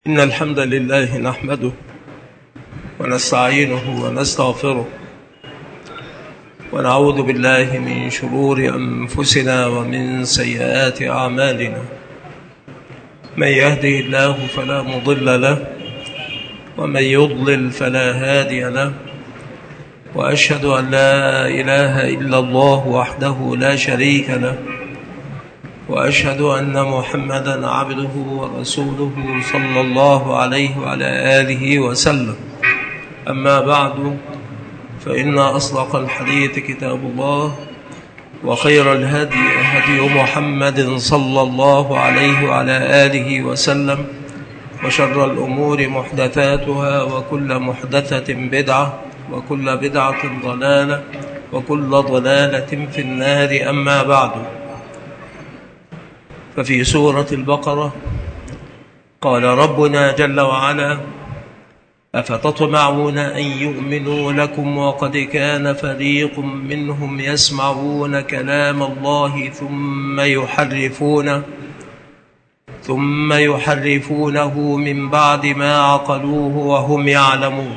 إن الحمد لله نحمده ونستعينه ونستغفره ونعوذ بالله من شرور أنفسنا ومن سيئات أعمالنا. من يهده الله فلا مضل له ومن يضلل فلا هادي له، وأشهد أن لا إله إلا الله وحده لا شريك له، وأشهد أن محمدًا عبده ورسوله صلى الله عليه وعلى آله وسلم. أما بعد، فإن أصدق الحديث كتاب الله، وخير الهدي هدي محمد صلى الله عليه وعلى آله وسلم، وشر الأمور محدثاتها، وكل محدثة بدعة، وكل بدعة ضلالة، وكل ضلالة في النار. أما بعد، ففي سورة البقرة قال ربنا جل وعلا: أفتطمعون أن يؤمنوا لكم وقد كان فريق منهم يسمعون كلام الله ثم يحرفونه من بعد ما عقلوه وهم يعلمون.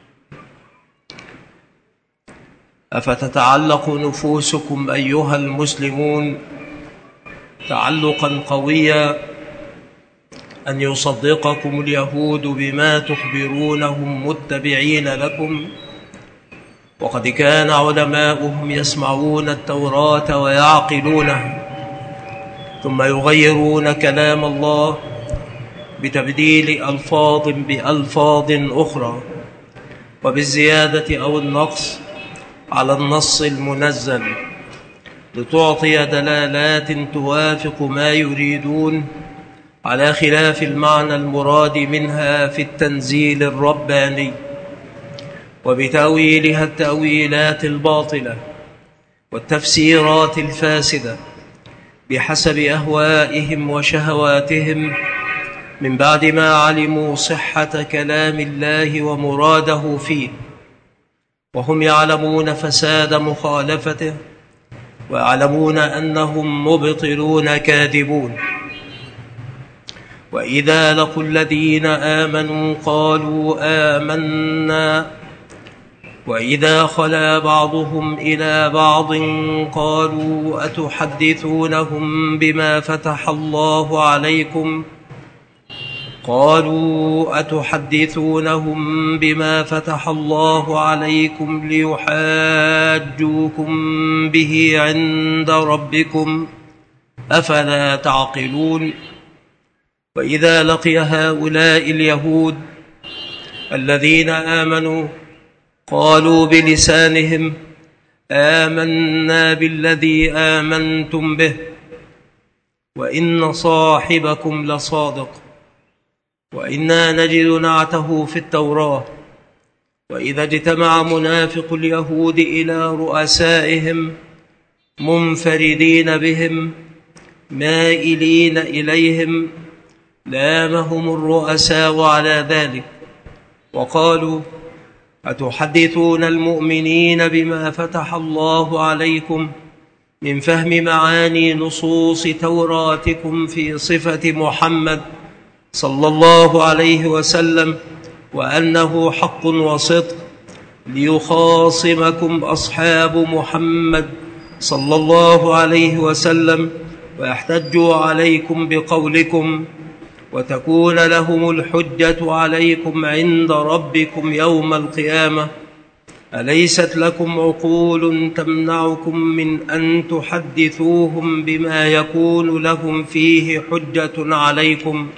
أفتتعلق نفوسكم أيها المسلمون تعلقا قويا أن يصدقكم اليهود بما تخبرونهم متبعين لكم، وقد كان علماؤهم يسمعون التوراة ويعقلونها، ثم يغيرون كلام الله بتبديل ألفاظ بألفاظ أخرى، وبالزيادة أو النقص على النص المنزل، لتعطي دلالات توافق ما يريدون على خلاف المعنى المراد منها في التنزيل الرباني، وبتأويلها التأويلات الباطلة والتفسيرات الفاسدة بحسب أهوائهم وشهواتهم، من بعد ما علموا صحة كلام الله ومراده فيه، وهم يعلمون فساد مخالفته، ويعلمون أنهم مبطلون كاذبون. وإذا لقوا الذين آمنوا قالوا آمنا، وإذا خلا بعضهم إلى بعض قالوا أتحدثونهم بما فتح الله عليكم ليحاجوكم به عند ربكم، أفلا تعقلون. وإذا لقي هؤلاء اليهود الذين آمنوا قالوا بلسانهم آمنا بالذي آمنتم به وإن صاحبكم لصادق، وإنا نجد نعته في التوراة. وإذا اجتمع منافق اليهود إلى رؤسائهم منفردين بهم مائلين إليهم، لامهم الرؤساء على ذلك وقالوا أتحدثون المؤمنين بما فتح الله عليكم من فهم معاني نصوص توراتكم في صفة محمد صلى الله عليه وسلم وأنه حق وصدق، ليخاصمكم أصحاب محمد صلى الله عليه وسلم ويحتجوا عليكم بقولكم، وتكون لهم الحجة عليكم عند ربكم يوم القيامة. أليست لكم عقول تمنعكم من أن تحدثوهم بما يكون لهم فيه حجة عليكم؟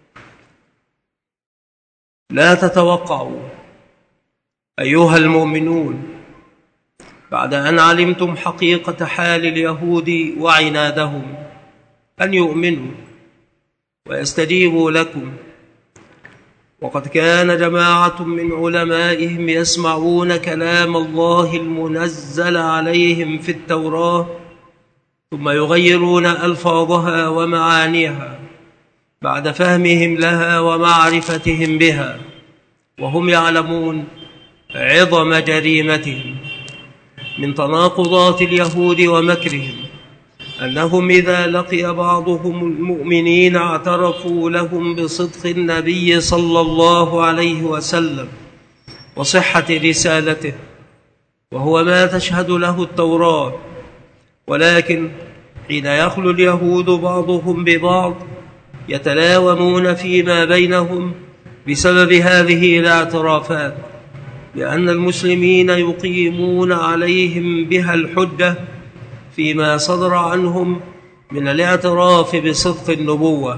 لا تتوقعوا أيها المؤمنون بعد أن علمتم حقيقة حال اليهود وعنادهم أن يؤمنوا ويستجيبوا لكم، وقد كان جماعة من علمائهم يسمعون كلام الله المنزل عليهم في التوراة، ثم يغيرون ألفاظها ومعانيها بعد فهمهم لها ومعرفتهم بها، وهم يعلمون عظم جريمتهم. من تناقضات اليهود ومكرهم أنهم إذا لقي بعضهم المؤمنين اعترفوا لهم بصدق النبي صلى الله عليه وسلم وصحة رسالته، وهو ما تشهد له التوراة. ولكن حين يخلو اليهود بعضهم ببعض يتلاومون فيما بينهم بسبب هذه الاعترافات، لأن المسلمين يقيمون عليهم بها الحجة فيما صدر عنهم من الاعتراف بصدق النبوة.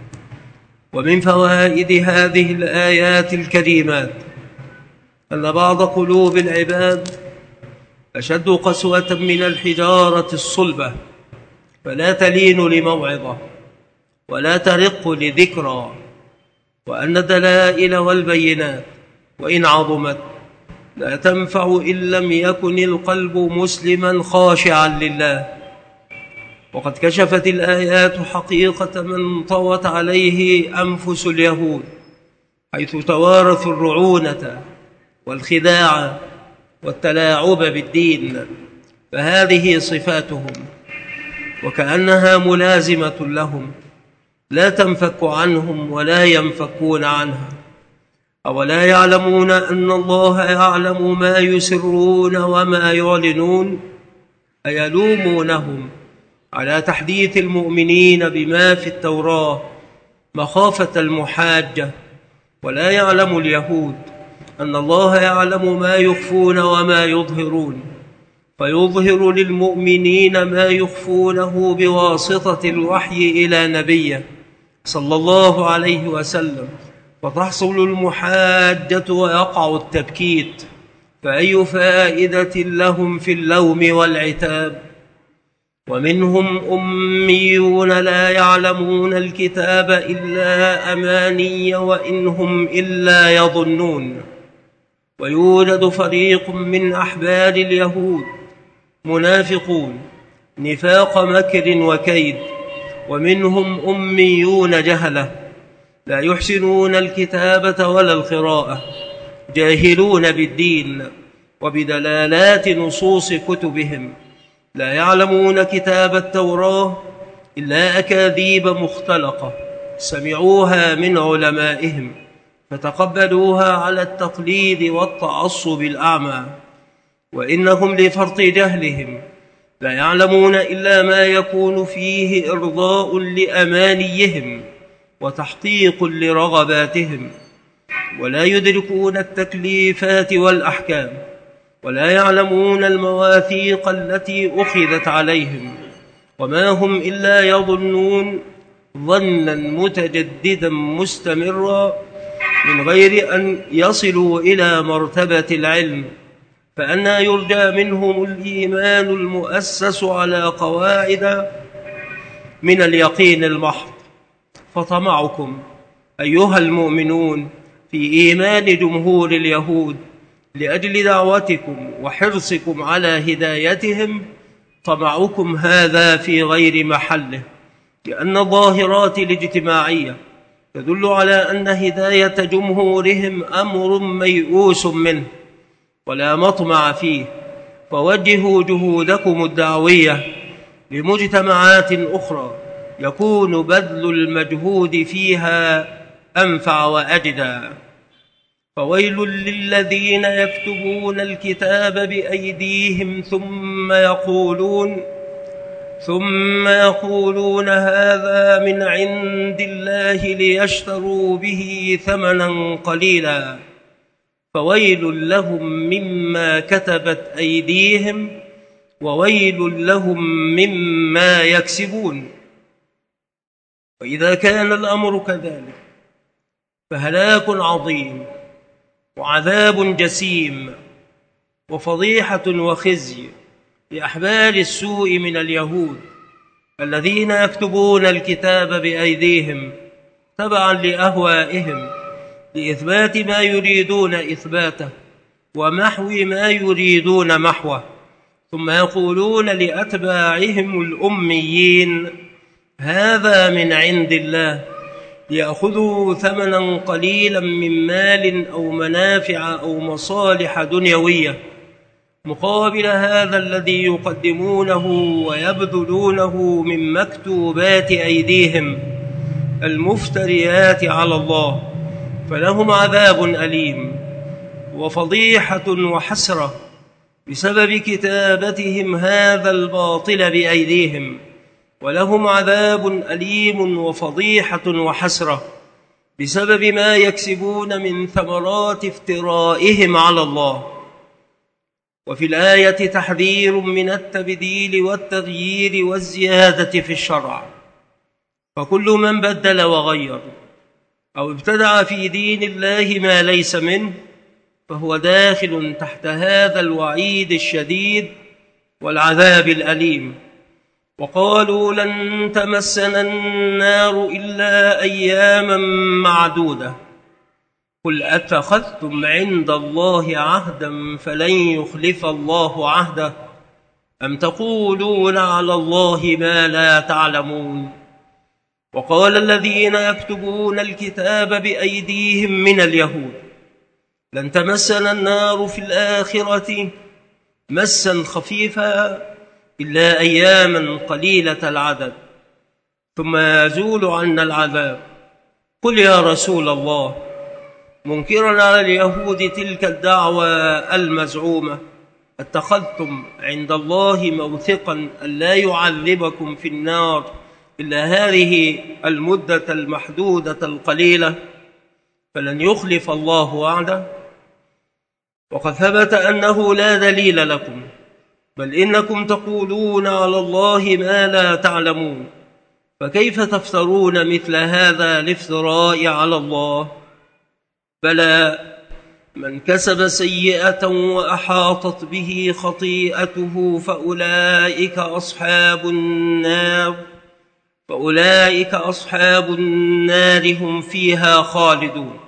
ومن فوائد هذه الآيات الكريمات أن بعض قلوب العباد أشد قسوة من الحجارة الصلبة، فلا تلين لموعظة ولا ترق لذكرى، وأن الدلائل والبينات وإن عظمت لا تنفع إن لم يكن القلب مسلما خاشعا لله. وقد كشفت الآيات حقيقة من طوت عليه أنفس اليهود، حيث توارثوا الرعونة والخداع والتلاعب بالدين، فهذه صفاتهم وكأنها ملازمة لهم لا تنفك عنهم ولا ينفكون عنها. أولا يعلمون أن الله يعلم ما يسرون وما يعلنون؟ أيلومونهم على تحديث المؤمنين بما في التوراة مخافة المحاجة؟ ولا يعلم اليهود أن الله يعلم ما يخفون وما يظهرون، فيظهر للمؤمنين ما يخفونه بواسطة الوحي إلى نبيه صلى الله عليه وسلم، فتحصل المحاجة ويقع التبكيت، فأي فائدة لهم في اللوم والعتاب؟ ومنهم أميون لا يعلمون الكتاب إلا أماني وإن هم إلا يظنون. ويوجد فريق من أحبار اليهود منافقون نفاق مكر وكيد، ومنهم أميون جهلة لا يحسنون الكتابة ولا القراءة، جاهلون بالدين وبدلالات نصوص كتبهم، لا يعلمون كتاب التوراة إلا أكاذيب مختلقة سمعوها من علمائهم فتقبلوها على التقليد والتعصب الأعمى. وإنهم لفرط جهلهم لا يعلمون إلا ما يكون فيه إرضاء لأمانيهم وتحقيق لرغباتهم، ولا يدركون التكليفات والأحكام، ولا يعلمون المواثيق التي أخذت عليهم، وما هم إلا يظنون ظنا متجددا مستمرا من غير أن يصلوا إلى مرتبة العلم، فأنى يرجى منهم الإيمان المؤسس على قواعد من اليقين المحض. فطمعكم أيها المؤمنون في إيمان جمهور اليهود لأجل دعوتكم وحرصكم على هدايتهم، طمعكم هذا في غير محله، لأن الظاهرات الاجتماعية تدل على أن هداية جمهورهم أمر ميؤوس منه ولا مطمع فيه، فوجهوا جهودكم الدعوية لمجتمعات أخرى يكون بذل المجهود فيها أنفع وأجدى. فويل للذين يكتبون الكتاب بأيديهم ثم يقولون هذا من عند الله ليشتروا به ثمنا قليلا، فويل لهم مما كتبت أيديهم وويل لهم مما يكسبون. وإذا كان الأمر كذلك فهلاك عظيم وعذاب جسيم وفضيحة وخزي لأحبار السوء من اليهود الذين يكتبون الكتاب بأيديهم تبعا لأهوائهم لإثبات ما يريدون إثباته ومحو ما يريدون محوه، ثم يقولون لأتباعهم الأميين هذا من عند الله ليأخذوا ثمنا قليلا من مال أو منافع أو مصالح دنيوية، مقابل هذا الذي يقدمونه ويبذلونه من مكتوبات أيديهم المفتريات على الله، فلهم عذاب أليم وفضيحة وحسرة بسبب كتابتهم هذا الباطل بأيديهم، ولهم عذاب أليم وفضيحة وحسرة بسبب ما يكسبون من ثمرات افترائهم على الله. وفي الآية تحذير من التبديل والتغيير والزيادة في الشرع، فكل من بدل وغير أو ابتدع في دين الله ما ليس منه فهو داخل تحت هذا الوعيد الشديد والعذاب الأليم. وقالوا لن تمسنا النار إلا أياما معدودة، قل أتخذتم عند الله عهدا فلن يخلف الله عهده أم تقولون على الله ما لا تعلمون. وقال الذين يكتبون الكتاب بأيديهم من اليهود لن تمسنا النار في الآخرة مسا خفيفا إلا أياما قليلة العدد ثم يزول عنا العذاب. قل يا رسول الله منكرا على اليهود تلك الدعوة المزعومة، اتخذتم عند الله موثقا ألا يعذبكم في النار إلا هذه المدة المحدودة القليلة فلن يخلف الله وعده؟ وقد ثبت أنه لا دليل لكم، بل إنكم تقولون على الله ما لا تعلمون، فكيف تفترون مثل هذا الافتراء على الله؟ بلى من كسب سيئة وأحاطت به خطيئته فأولئك أصحاب النار هم فيها خالدون.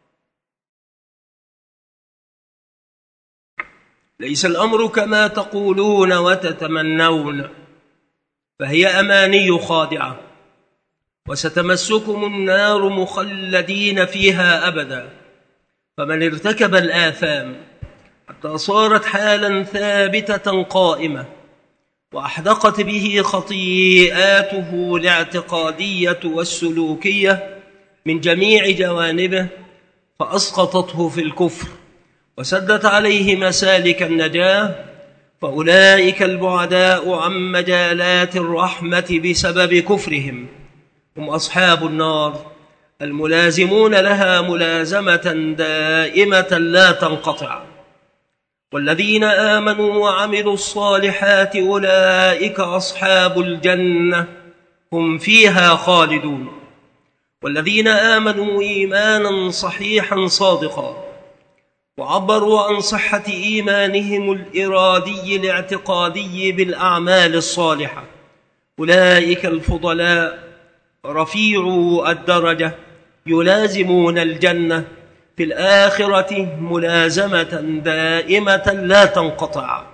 ليس الأمر كما تقولون وتتمنون، فهي أماني خادعة، وستمسكم النار مخلدين فيها أبدا. فمن ارتكب الآثام حتى صارت حالا ثابتة قائمة وأحدقت به خطيئاته الاعتقادية والسلوكية من جميع جوانبه فأسقطته في الكفر وسدت عليه مسالك النجاة، فأولئك البعداء عن مجالات الرحمة بسبب كفرهم هم أصحاب النار الملازمون لها ملازمة دائمة لا تنقطع. والذين آمنوا وعملوا الصالحات أولئك أصحاب الجنة هم فيها خالدون. والذين آمنوا إيمانا صحيحا صادقا وعبروا عن صحة إيمانهم الإرادي الاعتقادي بالأعمال الصالحة أولئك الفضلاء رفيعوا الدرجة يلازمون الجنة في الآخرة ملازمة دائمة لا تنقطع.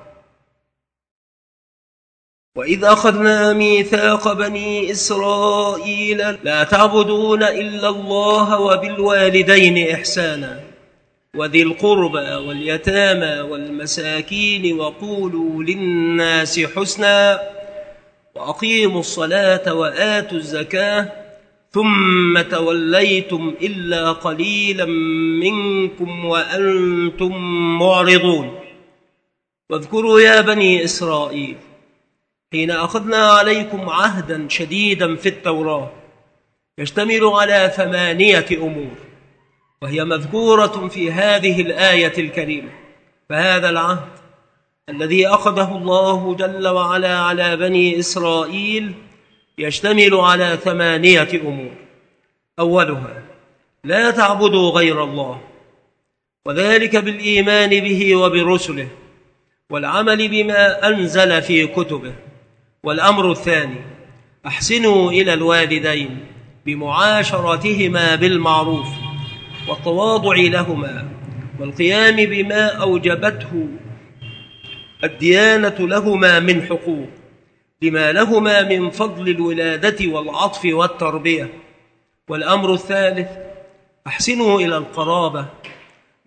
وإذ أخذنا ميثاق بني إسرائيل لا تعبدون إلا الله وبالوالدين إحسانا وذي القربى واليتامى والمساكين وقولوا للناس حسنا وأقيموا الصلاة وآتوا الزكاة ثم توليتم إلا قليلا منكم وأنتم معرضون. واذكروا يا بني إسرائيل حين أخذنا عليكم عهدا شديدا في التوراة يشتمل على 8 أمور، وهي مذكورة في هذه الآية الكريمة. فهذا العهد الذي أخذه الله جل وعلا على بني إسرائيل يشتمل على 8 أمور. أولها لا تعبدوا غير الله، وذلك بالإيمان به وبرسله والعمل بما أنزل في كتبه. والأمر الثاني أحسنوا إلى الوالدين بمعاشرتهما بالمعروف والتواضع لهما والقيام بما أوجبته الديانة لهما من حقوق لما لهما من فضل الولادة والعطف والتربية. والأمر الثالث أحسنوا إلى القرابة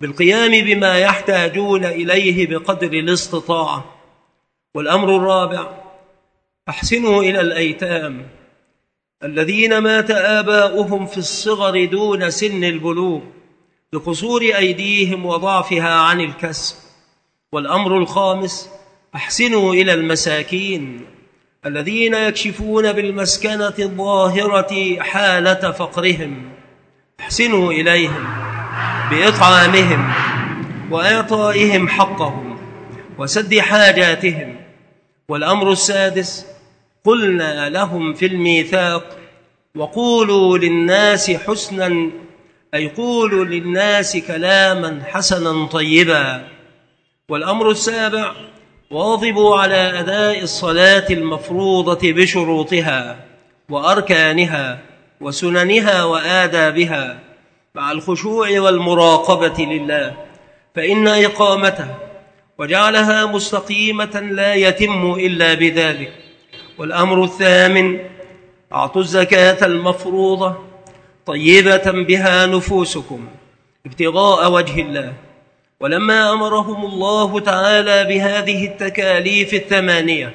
بالقيام بما يحتاجون إليه بقدر الاستطاعة. والأمر الرابع: أحسنوا إلى الأيتام الذين مات آباؤهم في الصغر دون سن البلوغ بقصور أيديهم وضعفها عن الكسب. والأمر الخامس: أحسنوا إلى المساكين الذين يكشفون بالمسكنة الظاهرة حالة فقرهم، أحسنوا إليهم بإطعامهم وإعطائهم حقهم وسد حاجاتهم. والأمر السادس: قلنا لهم في الميثاق: وقولوا للناس حسنا، أي قولوا للناس كلاما حسنا طيبا. والأمر السابع: واظبوا على أداء الصلاة المفروضة بشروطها وأركانها وسننها وآدابها مع الخشوع والمراقبة لله، فإن إقامتها وجعلها مستقيمة لا يتم إلا بذلك. والأمر الثامن: أعطوا الزكاة المفروضة طيبة بها نفوسكم ابتغاء وجه الله. ولما أمرهم الله تعالى بهذه التكاليف الثمانية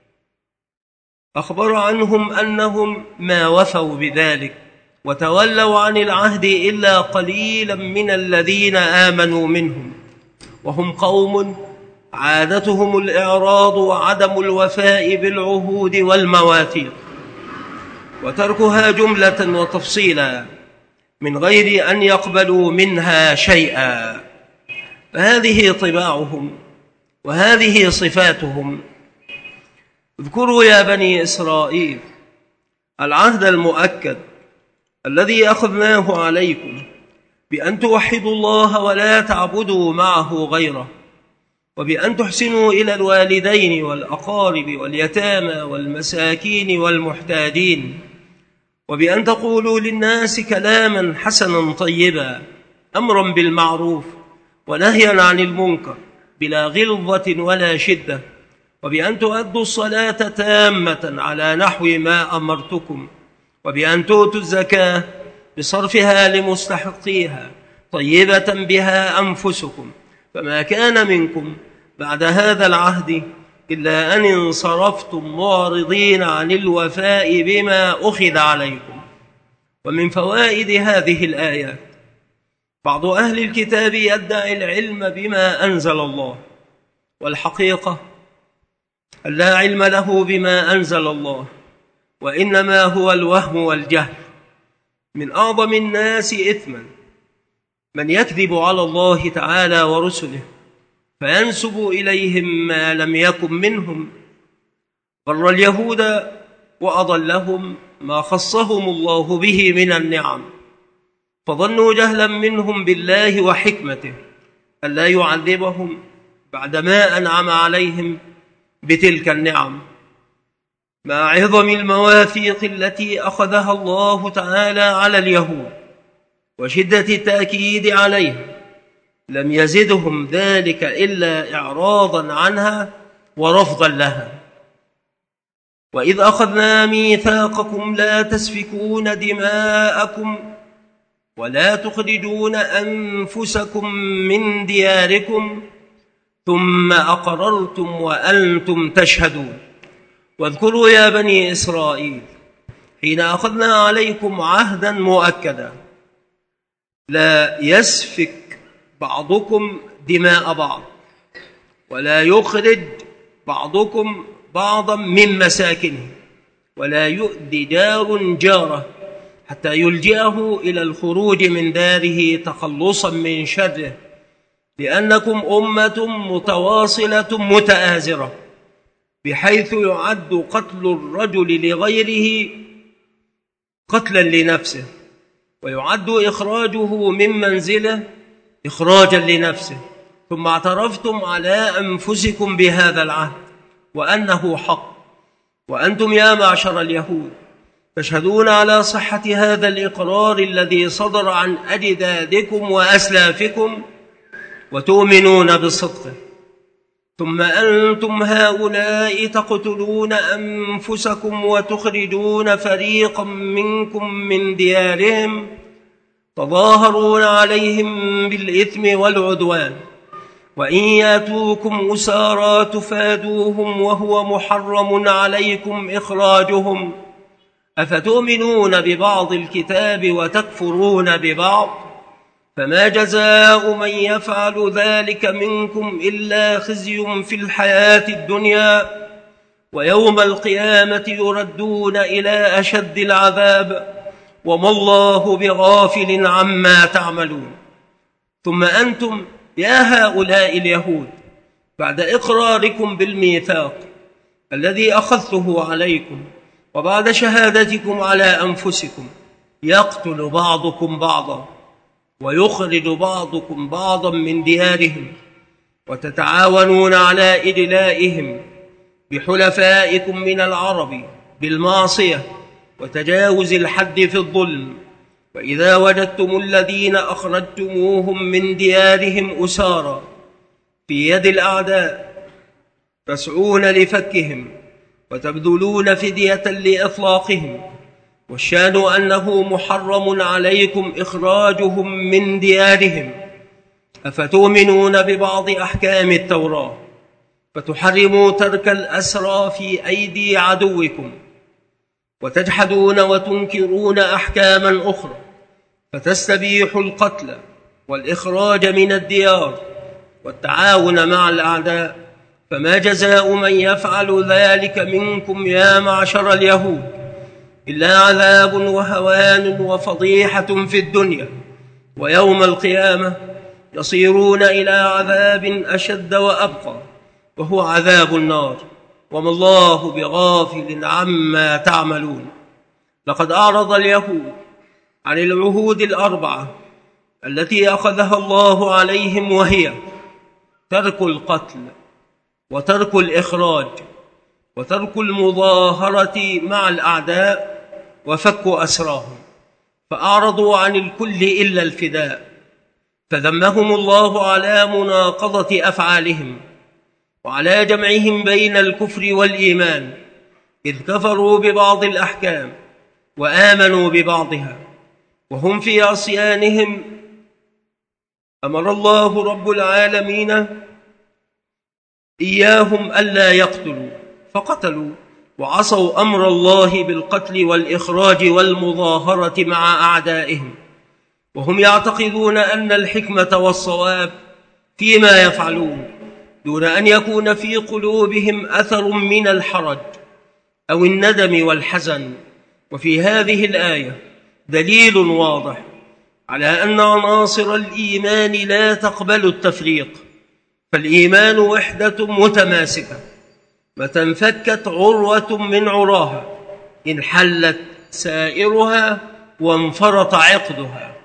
أخبر عنهم أنهم ما وفوا بذلك وتولوا عن العهد إلا قليلا من الذين آمنوا منهم، وهم قوم عادتهم الإعراض وعدم الوفاء بالعهود والمواثيق وتركها جملة وتفصيلا من غير أن يقبلوا منها شيئا. فهذه طباعهم وهذه صفاتهم. اذكروا يا بني إسرائيل العهد المؤكد الذي أخذناه عليكم بأن توحدوا الله ولا تعبدوا معه غيره، وبأن تحسنوا إلى الوالدين والأقارب واليتامى والمساكين والمحتاجين، وبأن تقولوا للناس كلاما حسنا طيبا، أمرا بالمعروف ونهيا عن المنكر بلا غلظة ولا شدة، وبأن تؤدوا الصلاة تامة على نحو ما أمرتكم، وبأن تؤتوا الزكاة بصرفها لمستحقيها طيبة بها أنفسكم. فما كان منكم بعد هذا العهد إلا أن انصرفتم معرضين عن الوفاء بما أخذ عليكم. ومن فوائد هذه الآيات: بعض أهل الكتاب يدعي العلم بما أنزل الله، والحقيقة أن لا علم له بما أنزل الله، وإنما هو الوهم والجهل. من أعظم الناس إثما من يكذب على الله تعالى ورسله فينسب إليهم ما لم يكن منهم. غر اليهود وأضلهم ما خصهم الله به من النعم، فظنوا جهلا منهم بالله وحكمته ألا يعذبهم بعدما أنعم عليهم بتلك النعم، مع عظم المواثيق التي أخذها الله تعالى على اليهود وشدة التأكيد عليها. لم يزدهم ذلك إلا إعراضا عنها ورفضا لها. وإذ أخذنا ميثاقكم لا تسفكون دماءكم ولا تخرجون أنفسكم من دياركم ثم أقررتم وأنتم تشهدون. واذكروا يا بني إسرائيل حين أخذنا عليكم عهدا مؤكدا لا يسفك بعضكم دماء بعض ولا يخرج بعضكم بعضا من مساكنه ولا يؤذي جار جاره حتى يلجئه إلى الخروج من داره تخلصا من شره، لأنكم أمة متواصلة متآزرة، بحيث يعد قتل الرجل لغيره قتلا لنفسه، ويعد إخراجه من منزله إخراجا لنفسه. ثم اعترفتم على أنفسكم بهذا العهد وأنه حق، وأنتم يا معشر اليهود تشهدون على صحة هذا الإقرار الذي صدر عن أجدادكم وأسلافكم وتؤمنون بصدقه. ثم أنتم هؤلاء تقتلون أنفسكم وتخرجون فريقا منكم من ديارهم تظاهرون عليهم بالإثم والعدوان، وإن ياتوكم أسارى تفادوهم وهو محرم عليكم إخراجهم، أفتؤمنون ببعض الكتاب وتكفرون ببعض؟ فما جزاء من يفعل ذلك منكم إلا خزي في الحياة الدنيا، ويوم القيامة يردون إلى أشد العذاب، وما الله بغافل عما تعملون. ثم أنتم يا هؤلاء اليهود بعد إقراركم بالميثاق الذي أخذته عليكم وبعد شهادتكم على أنفسكم يقتل بعضكم بعضا ويخرج بعضكم بعضا من ديارهم، وتتعاونون على إدلائهم بحلفائكم من العرب بالمعصية وتجاوز الحد في الظلم. وإذا وجدتم الذين أخرجتموهم من ديارهم أسارى في يد الأعداء تسعون لفكهم وتبذلون فدية لإطلاقهم، والشان أنه محرم عليكم إخراجهم من ديارهم، أفتؤمنون ببعض أحكام التوراة فتحرموا ترك الأسرى في أيدي عدوكم، وتجحدون وتنكرون أحكاما أخرى فتستبيحوا القتل والإخراج من الديار والتعاون مع الأعداء؟ فما جزاء من يفعل ذلك منكم يا معشر اليهود إلا عذاب وهوان وفضيحة في الدنيا، ويوم القيامة يصيرون إلى عذاب أشد وأبقى وهو عذاب النار، وما الله بغافل عما تعملون. لقد أعرض اليهود عن العهود الأربعة التي أخذها الله عليهم، وهي ترك القتل وترك الإخراج وترك المظاهرة مع الأعداء وفك أسراهم، فأعرضوا عن الكل إلا الفداء، فذمهم الله على مناقضة أفعالهم وعلى جمعهم بين الكفر والإيمان، إذ كفروا ببعض الأحكام وآمنوا ببعضها وهم في عصيانهم. أمر الله رب العالمين إياهم ألا يقتلوا فقتلوا، وعصوا أمر الله بالقتل والإخراج والمظاهرة مع أعدائهم، وهم يعتقدون أن الحكمة والصواب فيما يفعلون، دون أن يكون في قلوبهم أثر من الحرج أو الندم والحزن. وفي هذه الآية دليل واضح على أن عناصر الإيمان لا تقبل التفريق، فالإيمان وحدة متماسكة، متى انفكت عروة من عراها انحلت سائرها وانفرط عقدها.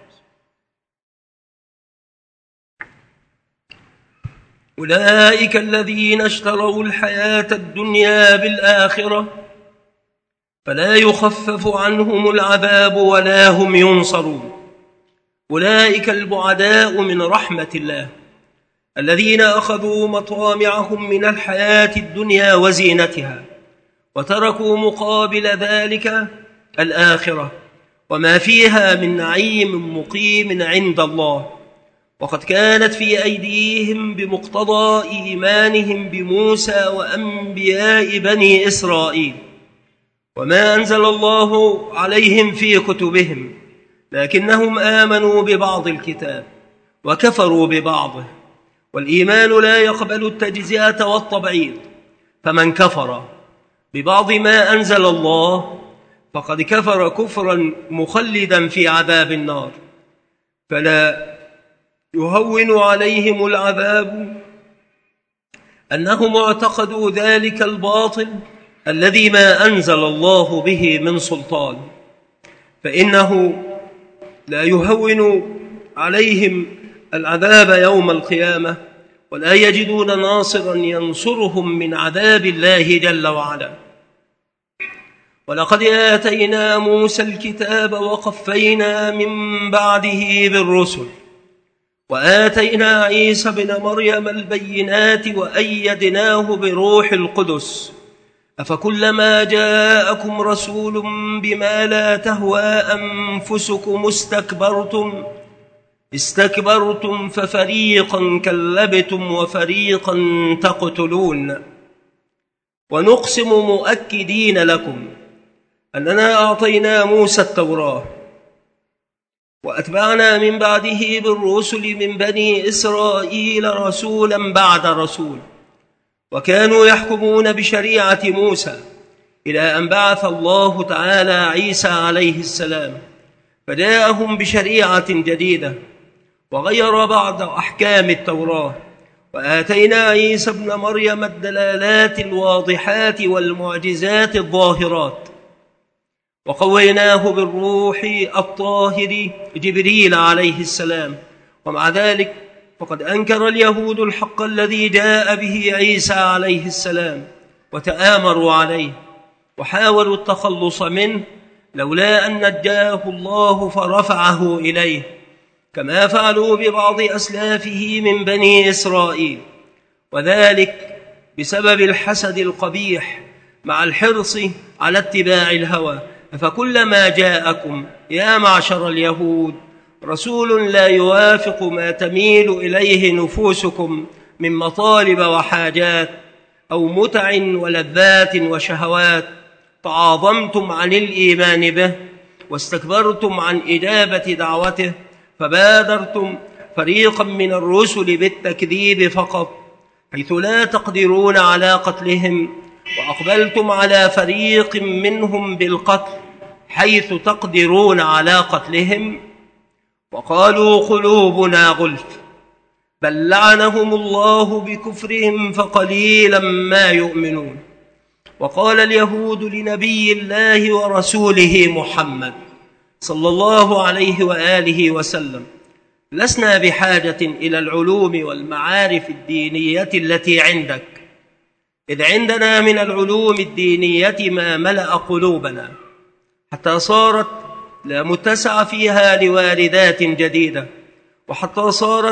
أولئك الذين اشتروا الحياة الدنيا بالآخرة فلا يخفف عنهم العذاب ولا هم ينصرون. أولئك البعداء من رحمة الله الذين أخذوا مطامعهم من الحياة الدنيا وزينتها وتركوا مقابل ذلك الآخرة وما فيها من نعيم مقيم عند الله، وقد كانت في أيديهم بمقتضى إيمانهم بموسى وأنبياء بني إسرائيل وما أنزل الله عليهم في كتبهم، لكنهم آمنوا ببعض الكتاب وكفروا ببعضه، والإيمان لا يقبل التجزئة والتبعيض، فمن كفر ببعض ما أنزل الله فقد كفر كفرا مخلدا في عذاب النار، فلا يهون عليهم العذاب أنهم اعتقدوا ذلك الباطل الذي ما أنزل الله به من سلطان، فإنه لا يهون عليهم العذاب يوم القيامة ولا يجدون ناصرا ينصرهم من عذاب الله جل وعلا. ولقد آتينا موسى الكتاب وقفينا من بعده بالرسل وآتينا عيسى ابن مريم البينات وأيدناه بروح القدس أفكلما جاءكم رسول بما لا تهوى أنفسكم استكبرتم ففريقا كذبتم وفريقا تقتلون. ونقسم مؤكدين لكم أننا أعطينا موسى التوراة وأتبعنا من بعده بالرسل من بني إسرائيل رسولا بعد رسول، وكانوا يحكمون بشريعة موسى إلى أن بعث الله تعالى عيسى عليه السلام فجاءهم بشريعة جديدة وغير بعض أحكام التوراة. وآتينا عيسى ابن مريم الدلالات الواضحات والمعجزات الظاهرات، وقويناه بالروح الطاهر جبريل عليه السلام. ومع ذلك فقد أنكر اليهود الحق الذي جاء به عيسى عليه السلام وتآمروا عليه وحاولوا التخلص منه، لولا أن نجاه الله فرفعه إليه، كما فعلوا ببعض أسلافه من بني إسرائيل، وذلك بسبب الحسد القبيح مع الحرص على اتباع الهوى. فكلما جاءكم يا معشر اليهود رسول لا يوافق ما تميل إليه نفوسكم من مطالب وحاجات أو متع ولذات وشهوات، تعاظمتم عن الإيمان به واستكبرتم عن إجابة دعوته، فبادرتم فريقا من الرسل بالتكذيب فقط حيث لا تقدرون على قتلهم، وأقبلتم على فريق منهم بالقتل حيث تقدرون على قتلهم. وقالوا قلوبنا غلف، بل لعنهم الله بكفرهم فقليلا ما يؤمنون. وقال اليهود لنبي الله ورسوله محمد صلى الله عليه وآله وسلم: لسنا بحاجة إلى العلوم والمعارف الدينية التي عندك، إذ عندنا من العلوم الدينية ما ملأ قلوبنا حتى صارت لا متسع فيها لواردات جديدة، وحتى صارت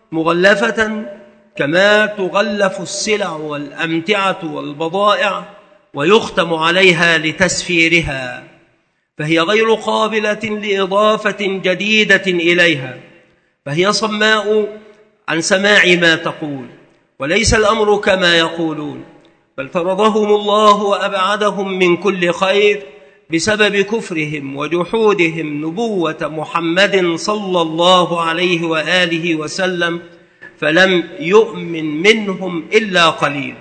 مغلفة كما تغلف السلع والأمتعة والبضائع ويختم عليها لتسفيرها، فهي غير قابلة لإضافة جديدة إليها، فهي صماء عن سماع ما تقول، وليس الأمر كما يقولون، بل طردهم الله وأبعدهم من كل خير بسبب كفرهم وجحودهم نبوة محمد صلى الله عليه وآله وسلم، فلم يؤمن منهم إلا قليل.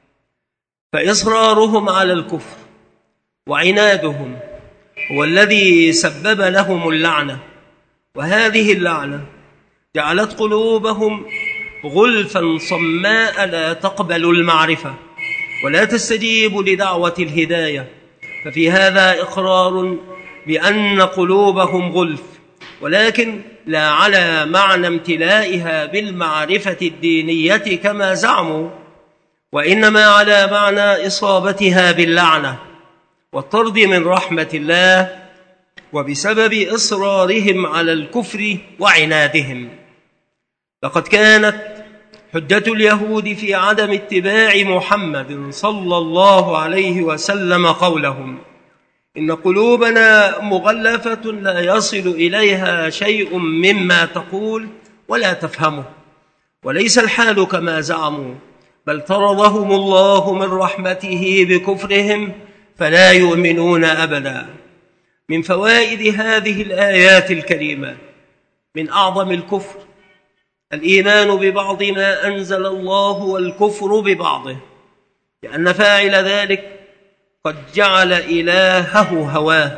فإصرارهم على الكفر وعنادهم هو الذي سبب لهم اللعنة، وهذه اللعنة جعلت قلوبهم غلفا صماء لا تقبل المعرفة ولا تستجيب لدعوة الهداية. ففي هذا إقرار بأن قلوبهم غلف، ولكن لا على معنى امتلائها بالمعرفة الدينية كما زعموا، وإنما على معنى إصابتها باللعنة والطرد من رحمة الله، وبسبب إصرارهم على الكفر وعنادهم. لقد كانت حجة اليهود في عدم اتباع محمد صلى الله عليه وسلم قولهم: إن قلوبنا مغلفة لا يصل إليها شيء مما تقول ولا تفهمه. وليس الحال كما زعموا، بل طردهم الله من رحمته بكفرهم فلا يؤمنون أبدا. من فوائد هذه الآيات الكريمة: من أعظم الكفر الإيمان ببعض ما أنزل الله والكفر ببعضه، لأن فاعل ذلك قد جعل إلهه هواه.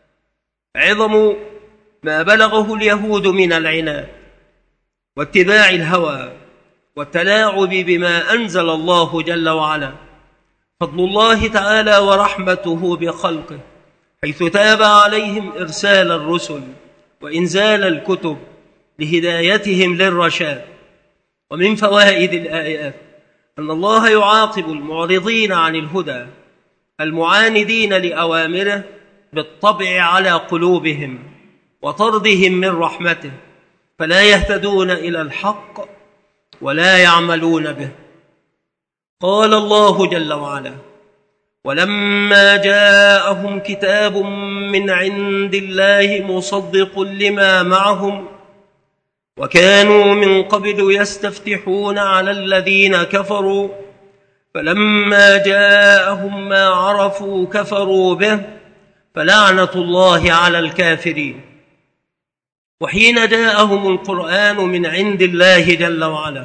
عظم ما بلغه اليهود من العناد واتباع الهوى والتلاعب بما أنزل الله جل وعلا، فضل الله تعالى ورحمته بخلقه حيث تاب عليهم إرسال الرسل وإنزال الكتب لهدايتهم للرشاد. ومن فوائد الآيات أن الله يعاقب المعرضين عن الهدى المعاندين لأوامره بالطبع على قلوبهم وطردهم من رحمته، فلا يهتدون إلى الحق ولا يعملون به. قال الله جل وعلا: ولما جاءهم كتاب من عند الله مصدق لما معهم وكانوا من قبل يستفتحون على الذين كفروا فلما جاءهم ما عرفوا كفروا به فلعنة الله على الكافرين. وحين جاءهم القرآن من عند الله جل وعلا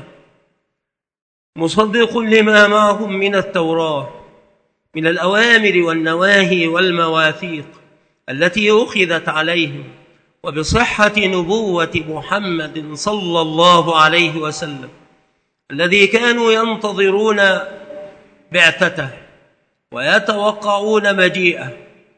مصدق لما معهم من التوراة من الأوامر والنواهي والمواثيق التي أخذت عليهم وبصحة نبوة محمد صلى الله عليه وسلم الذي كانوا ينتظرون بعثته ويتوقعون مجيئه،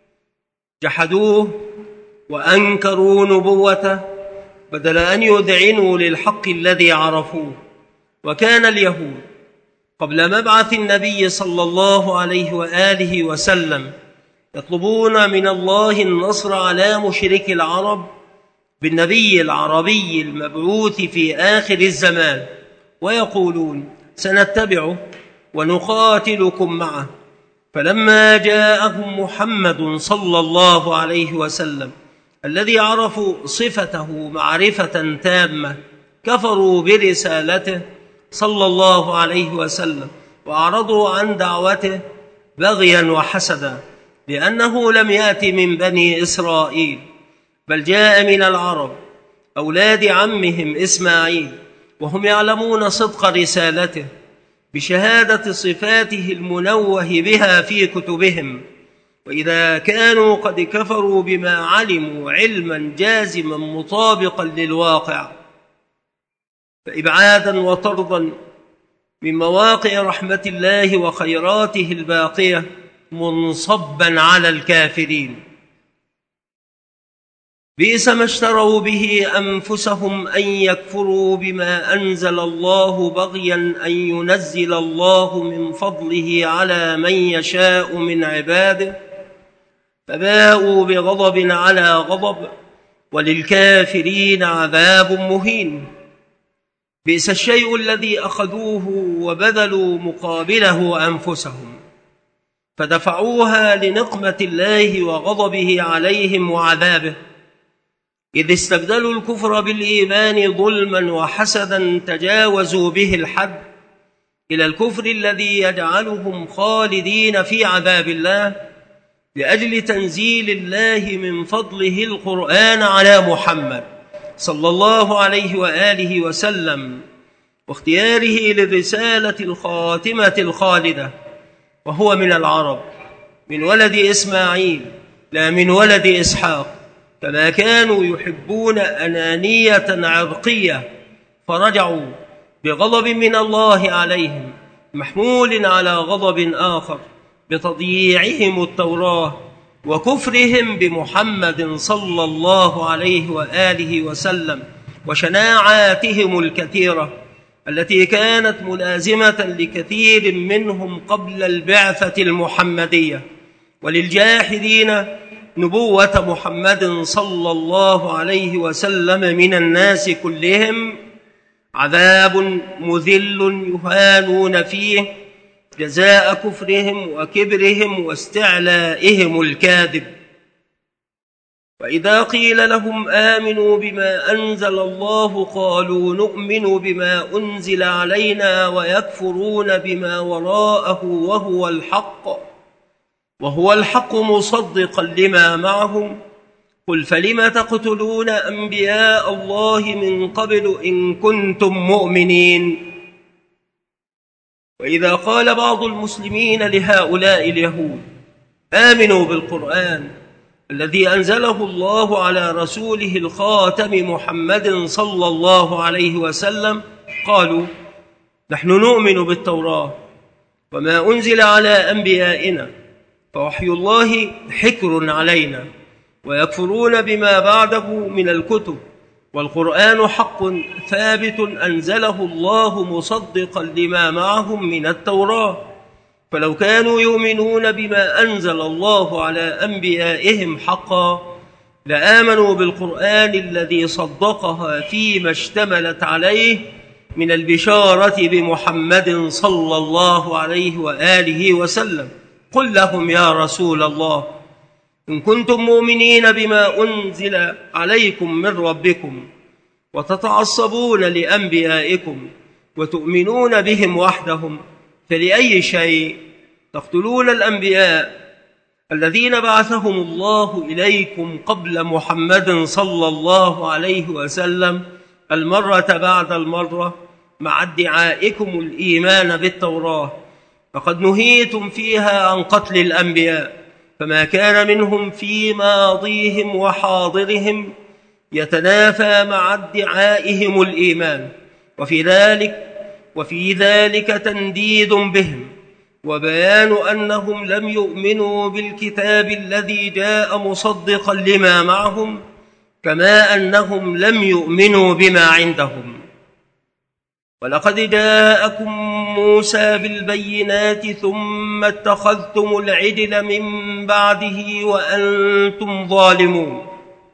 جحدوه وأنكروا نبوته بدل أن يذعنوا للحق الذي عرفوه. وكان اليهود قبل مبعث النبي صلى الله عليه وآله وسلم يطلبون من الله النصر على مشرك العرب بالنبي العربي المبعوث في آخر الزمان، ويقولون سنتبعه ونقاتلكم معه. فلما جاءهم محمد صلى الله عليه وسلم الذي عرفوا صفته معرفة تامة كفروا برسالته صلى الله عليه وسلم وأعرضوا عن دعوته بغيا وحسدا، لأنه لم يأت من بني إسرائيل بل جاء من العرب أولاد عمهم إسماعيل، وهم يعلمون صدق رسالته بشهادة صفاته المنوه بها في كتبهم. وإذا كانوا قد كفروا بما علموا علما جازما مطابقا للواقع فإبعادا وطردا من مواقع رحمة الله وخيراته الباقية منصبا على الكافرين. بئس ما اشتروا به أنفسهم أن يكفروا بما أنزل الله بغيا أن ينزل الله من فضله على من يشاء من عباده فباءوا بغضب على غضب وللكافرين عذاب مهين. بئس الشيء الذي أخذوه وبذلوا مقابله أنفسهم فدفعوها لنقمة الله وغضبه عليهم وعذابه، إذ استبدلوا الكفر بالإيمان ظلما وحسدا تجاوزوا به الحد إلى الكفر الذي يجعلهم خالدين في عذاب الله لأجل تنزيل الله من فضله القرآن على محمد صلى الله عليه وآله وسلم واختياره للرسالة الخاتمة الخالدة، وهو من العرب من ولد إسماعيل لا من ولد إسحاق، كما كانوا يحبون أنانية عرقية فرجعوا بغضب من الله عليهم محمول على غضب آخر بتضييعهم التوراة وكفرهم بمحمد صلى الله عليه وآله وسلم وشناعاتهم الكثيرة التي كانت ملازمة لكثير منهم قبل البعثة المحمدية. وللجاحدين نبوة محمد صلى الله عليه وسلم من الناس كلهم عذاب مذل يهانون فيه جزاء كفرهم وكبرهم واستعلائهم الكاذب. وإذا قيل لهم آمنوا بما أنزل الله قالوا نؤمن بما أنزل علينا ويكفرون بما وراءه وهو الحق مصدقا لما معهم. قل فلم تقتلون أنبياء الله من قبل إن كنتم مؤمنين. وإذا قال بعض المسلمين لهؤلاء اليهود آمنوا بالقرآن الذي أنزله الله على رسوله الخاتم محمد صلى الله عليه وسلم قالوا نحن نؤمن بالتوراة وما أنزل على أنبيائنا فوحي الله حكر علينا، ويكفرون بما بعده من الكتب والقرآن حق ثابت أنزله الله مصدقا لما معهم من التوراة، فلو كانوا يؤمنون بما أنزل الله على أنبيائهم حقا لآمنوا بالقرآن الذي صدقها فيما اشتملت عليه من البشارة بمحمد صلى الله عليه وآله وسلم. قل لهم يا رسول الله إن كنتم مؤمنين بما أنزل عليكم من ربكم وتتعصبون لأنبيائكم وتؤمنون بهم وحدهم فلأي شيء تقتلون الأنبياء الذين بعثهم الله إليكم قبل محمد صلى الله عليه وسلم المرة بعد المرة مع ادعائكم الإيمان بالتوراة، فقد نهيتم فيها عن قتل الأنبياء، فما كان منهم في ماضيهم وحاضرهم يتنافى مع ادعائهم الإيمان، وفي ذلك تنديد بهم وبيان أنهم لم يؤمنوا بالكتاب الذي جاء مصدقا لما معهم، كما أنهم لم يؤمنوا بما عندهم. ولقد جاءكم موسى بالبينات ثم اتخذتم العجل من بعده وأنتم ظالمون.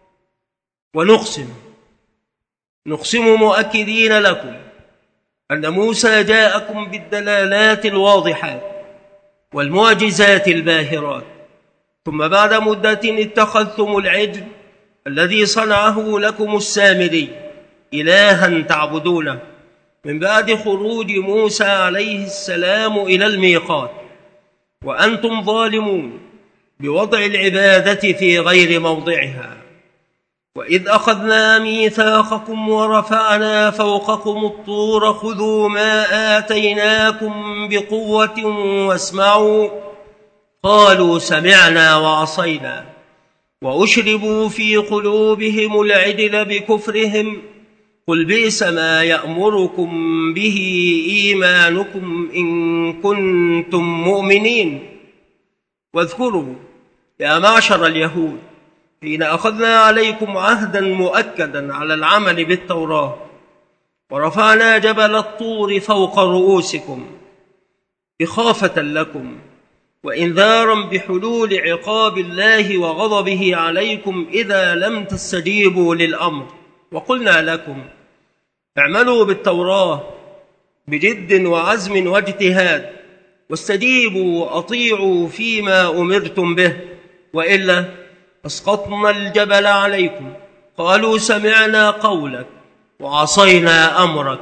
ونقسم مؤكدين لكم أن موسى جاءكم بالدلالات الواضحات والمعجزات الباهرات، ثم بعد مدة اتخذتم العجل الذي صنعه لكم السامري إلها تعبدونه من بعد خروج موسى عليه السلام إلى الميقات، وأنتم ظالمون بوضع العبادة في غير موضعها. وإذ أخذنا ميثاقكم ورفعنا فوقكم الطور خذوا ما آتيناكم بقوة واسمعوا، قالوا سمعنا وعصينا، وأشربوا في قلوبهم العجل بكفرهم، قل بئس ما يأمركم به إيمانكم إن كنتم مؤمنين. واذكروا يا معشر اليهود حين أخذنا عليكم عهدا مؤكدا على العمل بالتوراة، ورفعنا جبل الطور فوق رؤوسكم إخافة لكم وإنذارا بحلول عقاب الله وغضبه عليكم إذا لم تستجيبوا للأمر، وقلنا لكم اعملوا بالتوراة بجد وعزم واجتهاد، واستجيبوا وأطيعوا فيما أمرتم به، وإلا أسقطنا الجبل عليكم. قالوا سمعنا قولك وعصينا أمرك،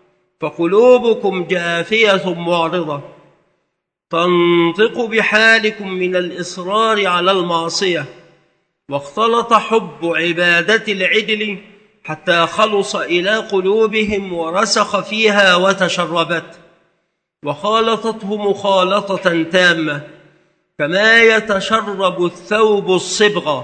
فقلوبكم جافية معرضة تنطق بحالكم من الإصرار على المعصية، واختلط حب عبادة العجل حتى خلص إلى قلوبهم ورسخ فيها وتشربت، وخالطته مخالطة تامة كما يتشرب الثوب الصبغة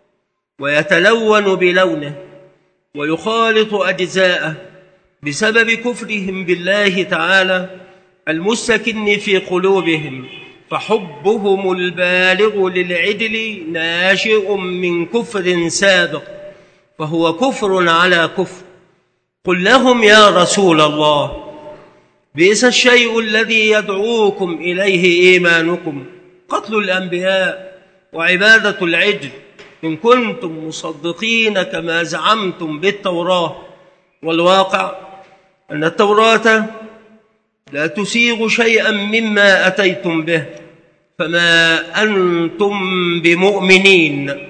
ويتلون بلونه ويخالط أجزاءه بسبب كفرهم بالله تعالى المستكن في قلوبهم، فحبهم البالغ للعجل ناشئ من كفر سابق، فهو كفر على كفر. قل لهم يا رسول الله بئس الشيء الذي يدعوكم إليه إيمانكم، قتل الأنبياء وعبادة العجل، إن كنتم مصدقين كما زعمتم بالتوراة. والواقع أن التوراة لا تسيغ شيئا مما أتيتم به، فما أنتم بمؤمنين.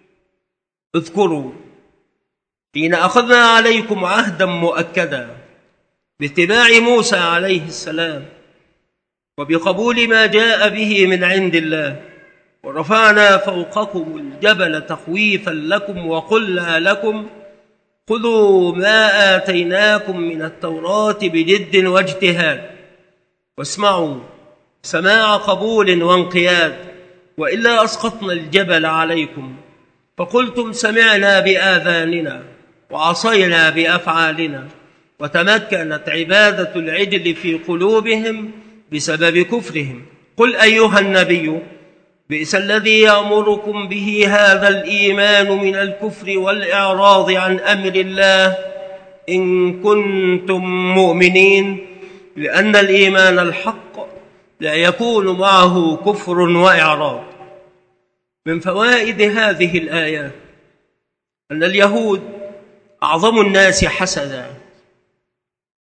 اذكروا حين أخذنا عليكم عهدا مؤكدا باتباع موسى عليه السلام وبقبول ما جاء به من عند الله، ورفعنا فوقكم الجبل تخويفا لكم، وقلنا لكم خذوا ما آتيناكم من التوراة بجد واجتهاد، واسمعوا سماع قبول وانقياد، وإلا أسقطنا الجبل عليكم، فقلتم سمعنا بآذاننا وعصينا بأفعالنا، وتمكنت عبادة العجل في قلوبهم بسبب كفرهم. قل أيها النبي بئس الذي يأمركم به هذا الإيمان من الكفر والإعراض عن أمر الله إن كنتم مؤمنين، لأن الإيمان الحق لا يكون معه كفر وإعراض. من فوائد هذه الآيات أن اليهود أعظم الناس حسدا،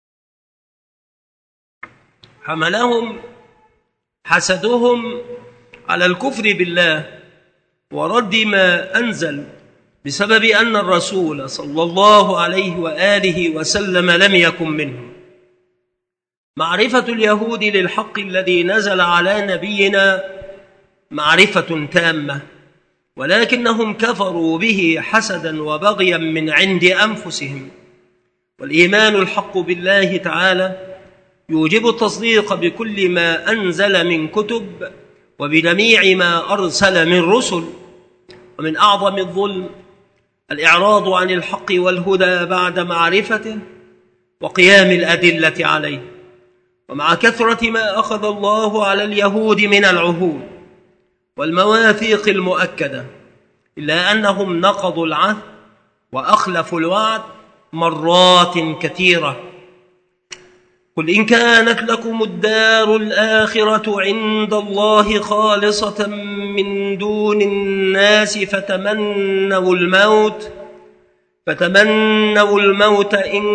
حملهم حسدهم على الكفر بالله ورد ما أنزل بسبب أن الرسول صلى الله عليه وآله وسلم لم يكن منهم. معرفة اليهود للحق الذي نزل على نبينا معرفة تامة، ولكنهم كفروا به حسدا وبغيا من عند أنفسهم. والإيمان الحق بالله تعالى يوجب التصديق بكل ما أنزل من كتب وبجميع ما أرسل من رسل. ومن أعظم الظلم الإعراض عن الحق والهدى بعد معرفته وقيام الأدلة عليه. ومع كثرة ما أخذ الله على اليهود من العهود والمواثيق المؤكدة، إلا أنهم نقضوا العهد وأخلفوا الوعد مرات كثيرة. قل إن كانت لكم الدار الآخرة عند الله خالصة من دون الناس فتمنوا الموت إن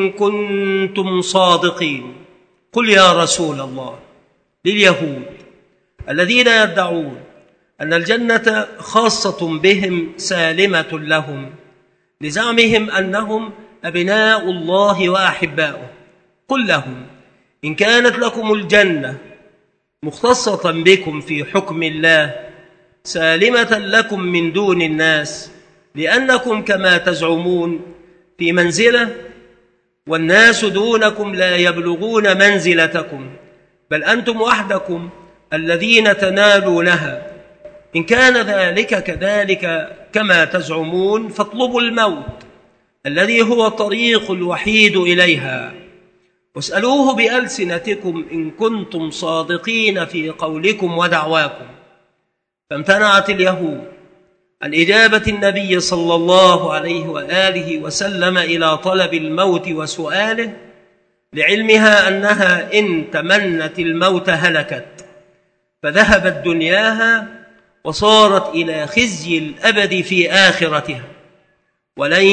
كنتم صادقين. قل يا رسول الله لليهود الذين يدعون أن الجنة خاصة بهم سالمة لهم لزعمهم أنهم أبناء الله وأحباؤه، قل لهم إن كانت لكم الجنة مختصة بكم في حكم الله سالمة لكم من دون الناس، لأنكم كما تزعمون في منزلة والناس دونكم لا يبلغون منزلتكم، بل أنتم وحدكم الذين تنالونها. إن كان ذلك كذلك كما تزعمون فاطلبوا الموت الذي هو الطريق الوحيد إليها، واسألوه بألسنتكم إن كنتم صادقين في قولكم ودعواكم. فامتنعت اليهود عن إجابة النبي صلى الله عليه وآله وسلم إلى طلب الموت وسؤاله، لعلمها أنها إن تمنت الموت هلكت، فذهبت دنياها وصارت إلى خزي الأبد في آخرتها، ولن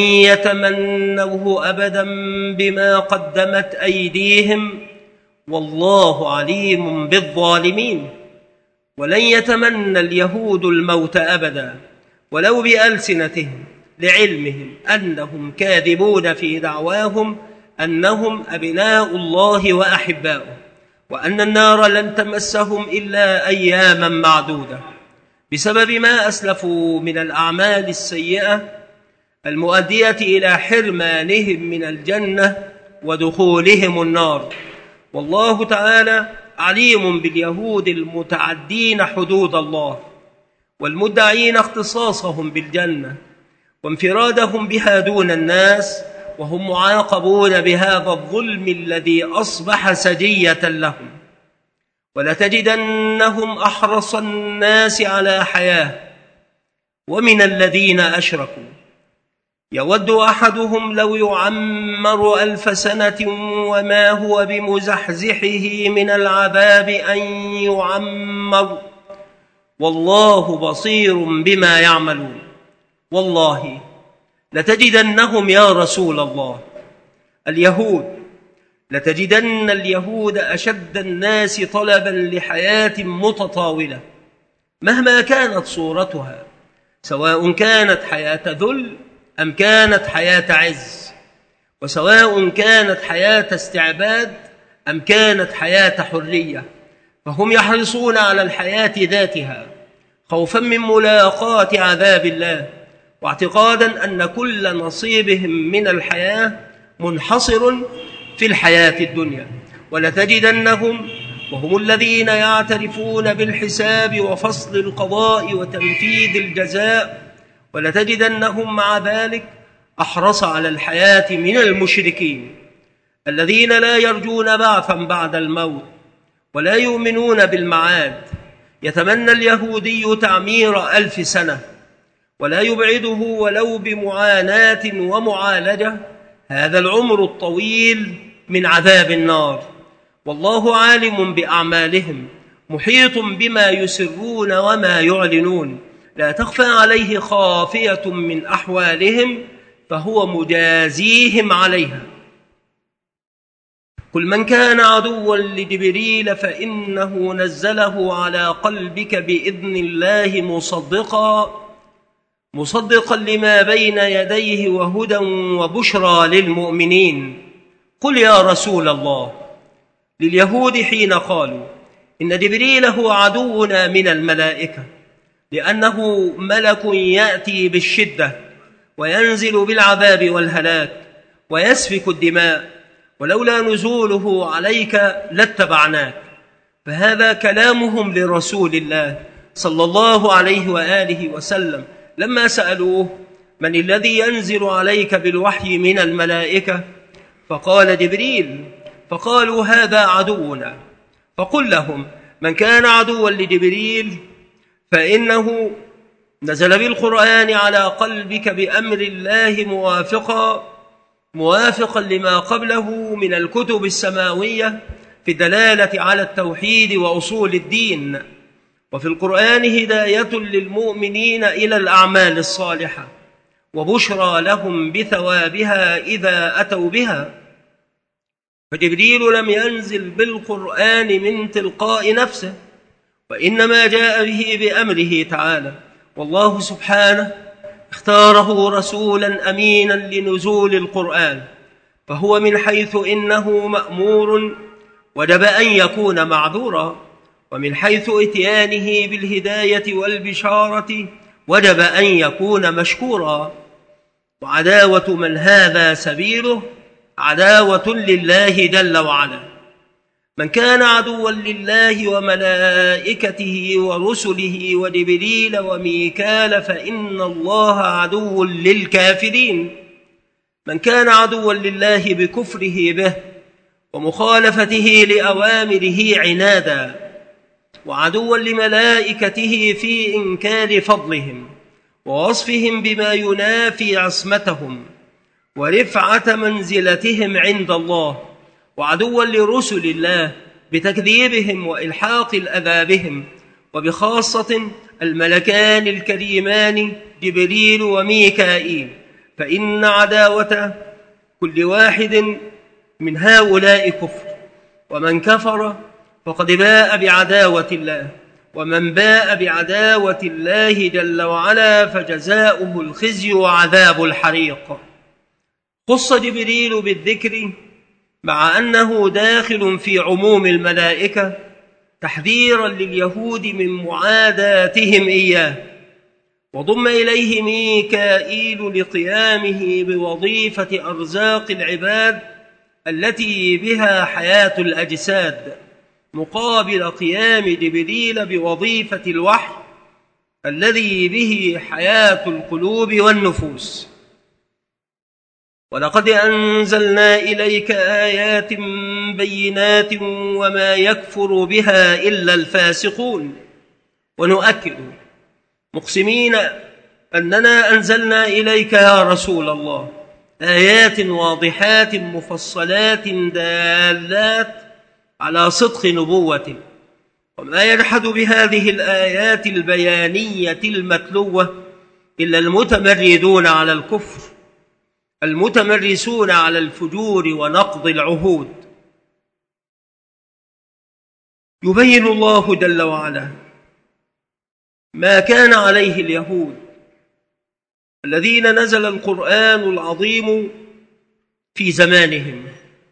يتمنوه أبدا بما قدمت أيديهم والله عليم بالظالمين. ولن يتمنى اليهود الموت أبدا ولو بألسنتهم، لعلمهم أنهم كاذبون في دعواهم أنهم أبناء الله وأحباؤه، وأن النار لن تمسهم إلا أياما معدودة بسبب ما أسلفوا من الأعمال السيئة المؤدية إلى حرمانهم من الجنة ودخولهم النار. والله تعالى عليم باليهود المتعدين حدود الله والمدعين اختصاصهم بالجنة وانفرادهم بها دون الناس، وهم معاقبون بهذا الظلم الذي أصبح سجية لهم. ولتجدنهم أحرص الناس على حياة ومن الذين أشركوا يود أحدهم لو يعمر 1000 سنة وما هو بمزحزحه من العذاب أن يعمر والله بصير بما يعملون. والله لتجدنهم يا رسول الله لتجدن اليهود أشد الناس طلبا لحياة متطاولة مهما كانت صورتها، سواء كانت حياة ذل أم كانت حياة عز، وسواء كانت حياة استعباد أم كانت حياة حرية، فهم يحرصون على الحياة ذاتها خوفا من ملاقاة عذاب الله، واعتقادا أن كل نصيبهم من الحياة منحصر في الحياة الدنيا. ولتجدنهم وهم الذين يعترفون بالحساب وفصل القضاء وتنفيذ الجزاء، ولتجدنهم مع ذلك أحرص على الحياة من المشركين الذين لا يرجون بعثا بعد الموت ولا يؤمنون بالمعاد. يتمنى اليهودي تعمير 1000 سنة ولا يبعده ولو بمعاناة ومعالجة هذا العمر الطويل من عذاب النار. والله عالم بأعمالهم محيط بما يسرون وما يعلنون، لا تخفى عليه خافية من أحوالهم فهو مجازيهم عليها. قل من كان عدوا لجبريل فإنه نزله على قلبك بإذن الله مصدقا لما بين يديه وهدى وبشرى للمؤمنين. قل يا رسول الله لليهود حين قالوا إن جبريل هو عدونا من الملائكة لأنه ملك يأتي بالشدة وينزل بالعذاب والهلاك ويسفك الدماء، ولولا نزوله عليك لاتبعناك. فهذا كلامهم لرسول الله صلى الله عليه وآله وسلم لما سألوه من الذي ينزل عليك بالوحي من الملائكة؟ فقال جبريل، فقالوا هذا عدونا. فقل لهم من كان عدوا لجبريل فإنه نزل بالقرآن على قلبك بأمر الله موافقا لما قبله من الكتب السماوية في الدلالة على التوحيد وأصول الدين. وفي القرآن هداية للمؤمنين إلى الأعمال الصالحة وبشرى لهم بثوابها إذا أتوا بها. فجبريل لم ينزل بالقرآن من تلقاء نفسه، وإنما جاء به بأمره تعالى، والله سبحانه اختاره رسولا أمينا لنزول القرآن، فهو من حيث إنه مأمور وجب أن يكون معذورا، ومن حيث إتيانه بالهداية والبشارة وجب أن يكون مشكورا. وعداوة من هذا سبيله عداوة لله جل وعلا. من كان عدوا لله وملائكته ورسله وجبريل وميكال فإن الله عدو للكافرين. من كان عدوا لله بكفره به ومخالفته لأوامره عنادا، وعدوا لملائكته في إنكار فضلهم ووصفهم بما ينافي عصمتهم ورفعة منزلتهم عند الله، وعدوا لرسل الله بتكذيبهم وإلحاق الأذى بهم، وبخاصة الملكان الكريمان جبريل وميكائيل، فإن عداوة كل واحد من هؤلاء كفر، ومن كفر فقد باء بعداوة الله، ومن باء بعداوة الله جل وعلا فجزاؤه الخزي وعذاب الحريق. خص جبريل بالذكر مع أنه داخل في عموم الملائكة تحذيرا لليهود من معاداتهم إياه، وضم إليه ميكائيل لقيامه بوظيفة أرزاق العباد التي بها حياة الأجساد، مقابل قيام جبريل بوظيفة الوحي الذي به حياة القلوب والنفوس. ولقد أنزلنا إليك آيات بينات وما يكفر بها إلا الفاسقون. ونؤكد مقسمين أننا أنزلنا إليك يا رسول الله آيات واضحات مفصلات دالات على صدق نبوته، وما يجحد بهذه الآيات البيانية المتلوة إلا المتمردون على الكفر المتمرسون على الفجور ونقض العهود. يبين الله جل وعلا ما كان عليه اليهود الذين نزل القرآن العظيم في زمانهم،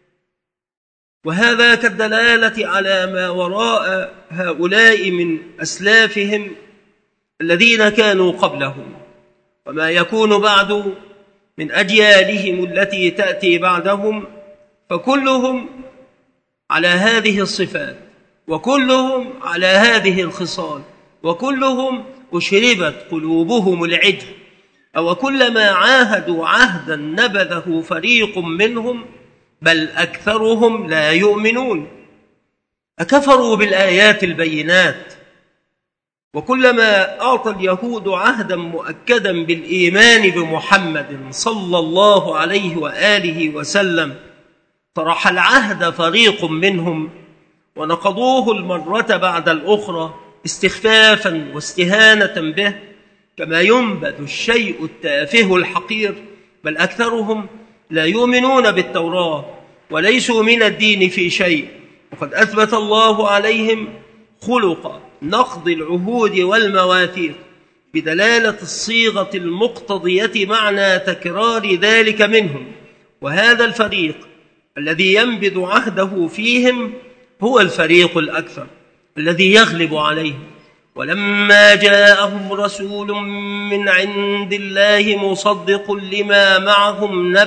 وهذا كالدلالة على ما وراء هؤلاء من أسلافهم الذين كانوا قبلهم، وما يكون بعد من أجيالهم التي تأتي بعدهم، فكلهم على هذه الصفات، وكلهم على هذه الخصال، وكلهم أشربت قلوبهم العجل، أو كلما عاهدوا عهدا نبذه فريق منهم بل أكثرهم لا يؤمنون. أكفروا بالآيات البينات، وكلما أعطى اليهود عهدا مؤكدا بالإيمان بمحمد صلى الله عليه وآله وسلم طرح العهد فريق منهم ونقضوه المرة بعد الأخرى استخفافا واستهانة به، كما ينبذ الشيء التافه الحقير، بل أكثرهم لا يؤمنون بالتوراة وليسوا من الدين في شيء، وقد أثبت الله عليهم خلق نقض العهود والمواثيق بدلالة الصيغة المقتضية معنى تكرار ذلك منهم. وهذا الفريق الذي ينبذ عهده فيهم هو الفريق الأكثر الذي يغلب عليهم. ولما جاءهم رسول من عند الله مصدق لما معهم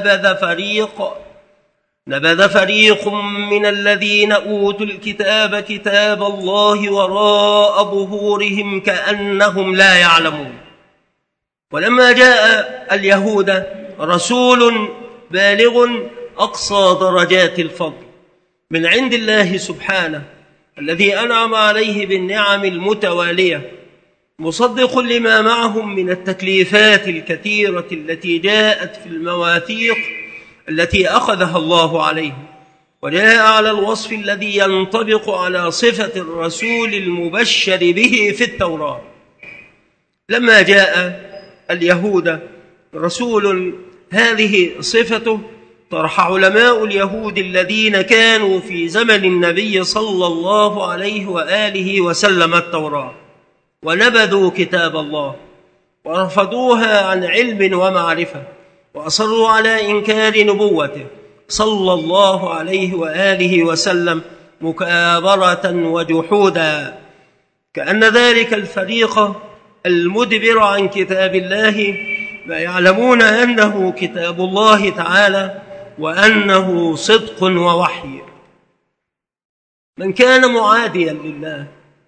نبذ فريق من الذين أوتوا الكتاب كتاب الله وراء ظهورهم كأنهم لا يعلمون. ولما جاء اليهود رسول بالغ أقصى درجات الفضل من عند الله سبحانه الذي أنعم عليه بالنعم المتوالية، مصدق لما معهم من التكليفات الكثيرة التي جاءت في المواثيق التي أخذها الله عليهم، وجاء على الوصف الذي ينطبق على صفة الرسول المبشر به في التوراة. لما جاء اليهود رسول هذه صفته، طرح علماء اليهود الذين كانوا في زمن النبي صلى الله عليه وآله وسلم التوراة، ونبذوا كتاب الله ورفضوها عن علم ومعرفة، وأصروا على إنكار نبوته صلى الله عليه وآله وسلم مكابرة وجحودا، كأن ذلك الفريق المدبر عن كتاب الله لا يعلمون أنه كتاب الله تعالى وأنه صدق ووحي. من كان معاديا لله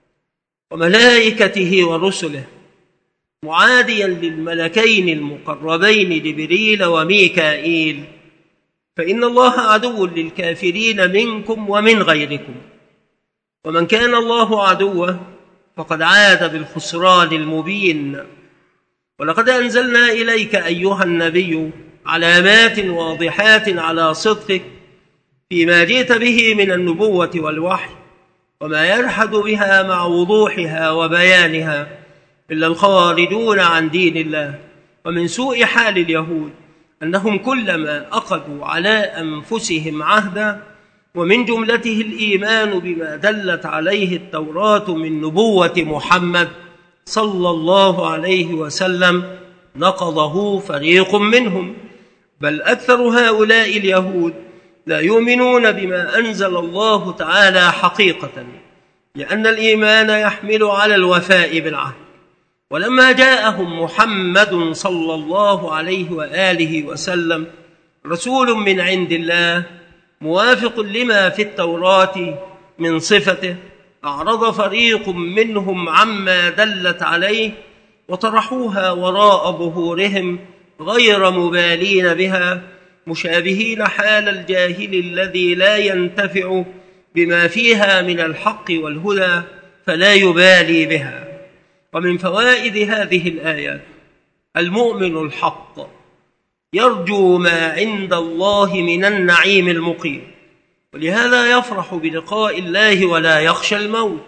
وملائكته ورسله، معاديا للملكين المقربين جبريل وميكائيل، فإن الله عدو للكافرين منكم ومن غيركم. ومن كان الله عدوه فقد عاد بالخسران المبين. ولقد أنزلنا إليك أيها النبي علامات واضحات على صدقك فيما جئت به من النبوة والوحي، وما يلحد بها مع وضوحها وبيانها إلا الخارجون عن دين الله. ومن سوء حال اليهود أنهم كلما أخذوا على أنفسهم عهدا، ومن جملته الإيمان بما دلت عليه التوراة من نبوة محمد صلى الله عليه وسلم، نقضه فريق منهم. بل أكثر هؤلاء اليهود لا يؤمنون بما أنزل الله تعالى حقيقة، لأن الإيمان يحمل على الوفاء بالعهد. ولما جاءهم محمد صلى الله عليه وآله وسلم رسول من عند الله موافق لما في التوراة من صفته، أعرض فريق منهم عما دلت عليه وطرحوها وراء ظهورهم غير مبالين بها، مشابهين حال الجاهل الذي لا ينتفع بما فيها من الحق والهدى فلا يبالي بها. ومن فوائد هذه الآيات: المؤمن الحق يرجو ما عند الله من النعيم المقيم، ولهذا يفرح بلقاء الله ولا يخشى الموت.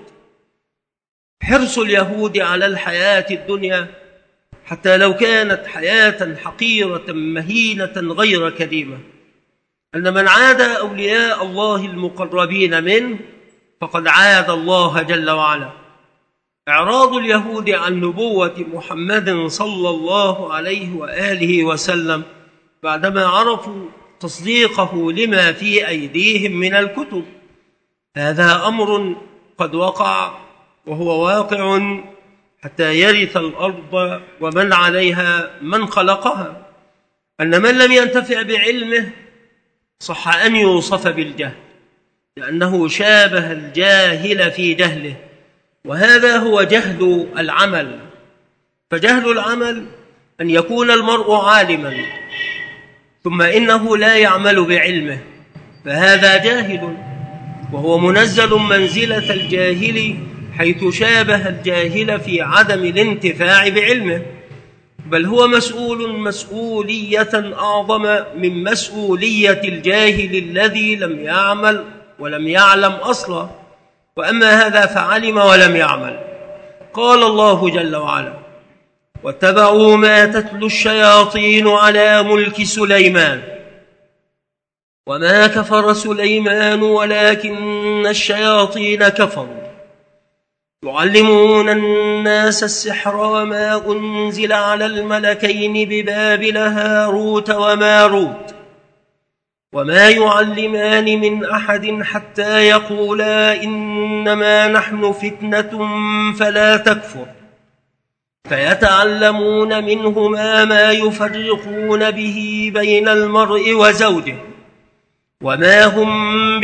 حرص اليهود على الحياة الدنيا حتى لو كانت حياة حقيرة مهينة غير كريمة، أن من عاد أولياء الله المقربين منه فقد عاد الله جل وعلا. إعراض اليهود عن نبوة محمد صلى الله عليه وآله وسلم بعدما عرفوا تصديقه لما في أيديهم من الكتب، هذا أمر قد وقع وهو واقع حتى يرث الأرض ومن عليها من خلقها، أن من لم ينتفع بعلمه صح أن يوصف بالجهل، لأنه شابه الجاهل في جهله، وهذا هو جهل العمل. فجهل العمل أن يكون المرء عالما ثم إنه لا يعمل بعلمه، فهذا جاهل، وهو منزل منزلة الجاهل حيث شابه الجاهل في عدم الانتفاع بعلمه، بل هو مسؤول مسؤولية أعظم من مسؤولية الجاهل الذي لم يعمل ولم يعلم أصلا. وأما هذا فعلم ولم يعمل. قال الله جل وعلا: واتبعوا ما تتلو الشياطين على ملك سليمان وما كفر سليمان ولكن الشياطين كفروا يعلمون الناس السحر وما أنزل على الملكين ببابل هاروت وماروت وما يعلمان من أحد حتى يقولا إنما نحن فتنة فلا تكفر فيتعلمون منهما ما يفرقون به بين المرء وزوجه وما هم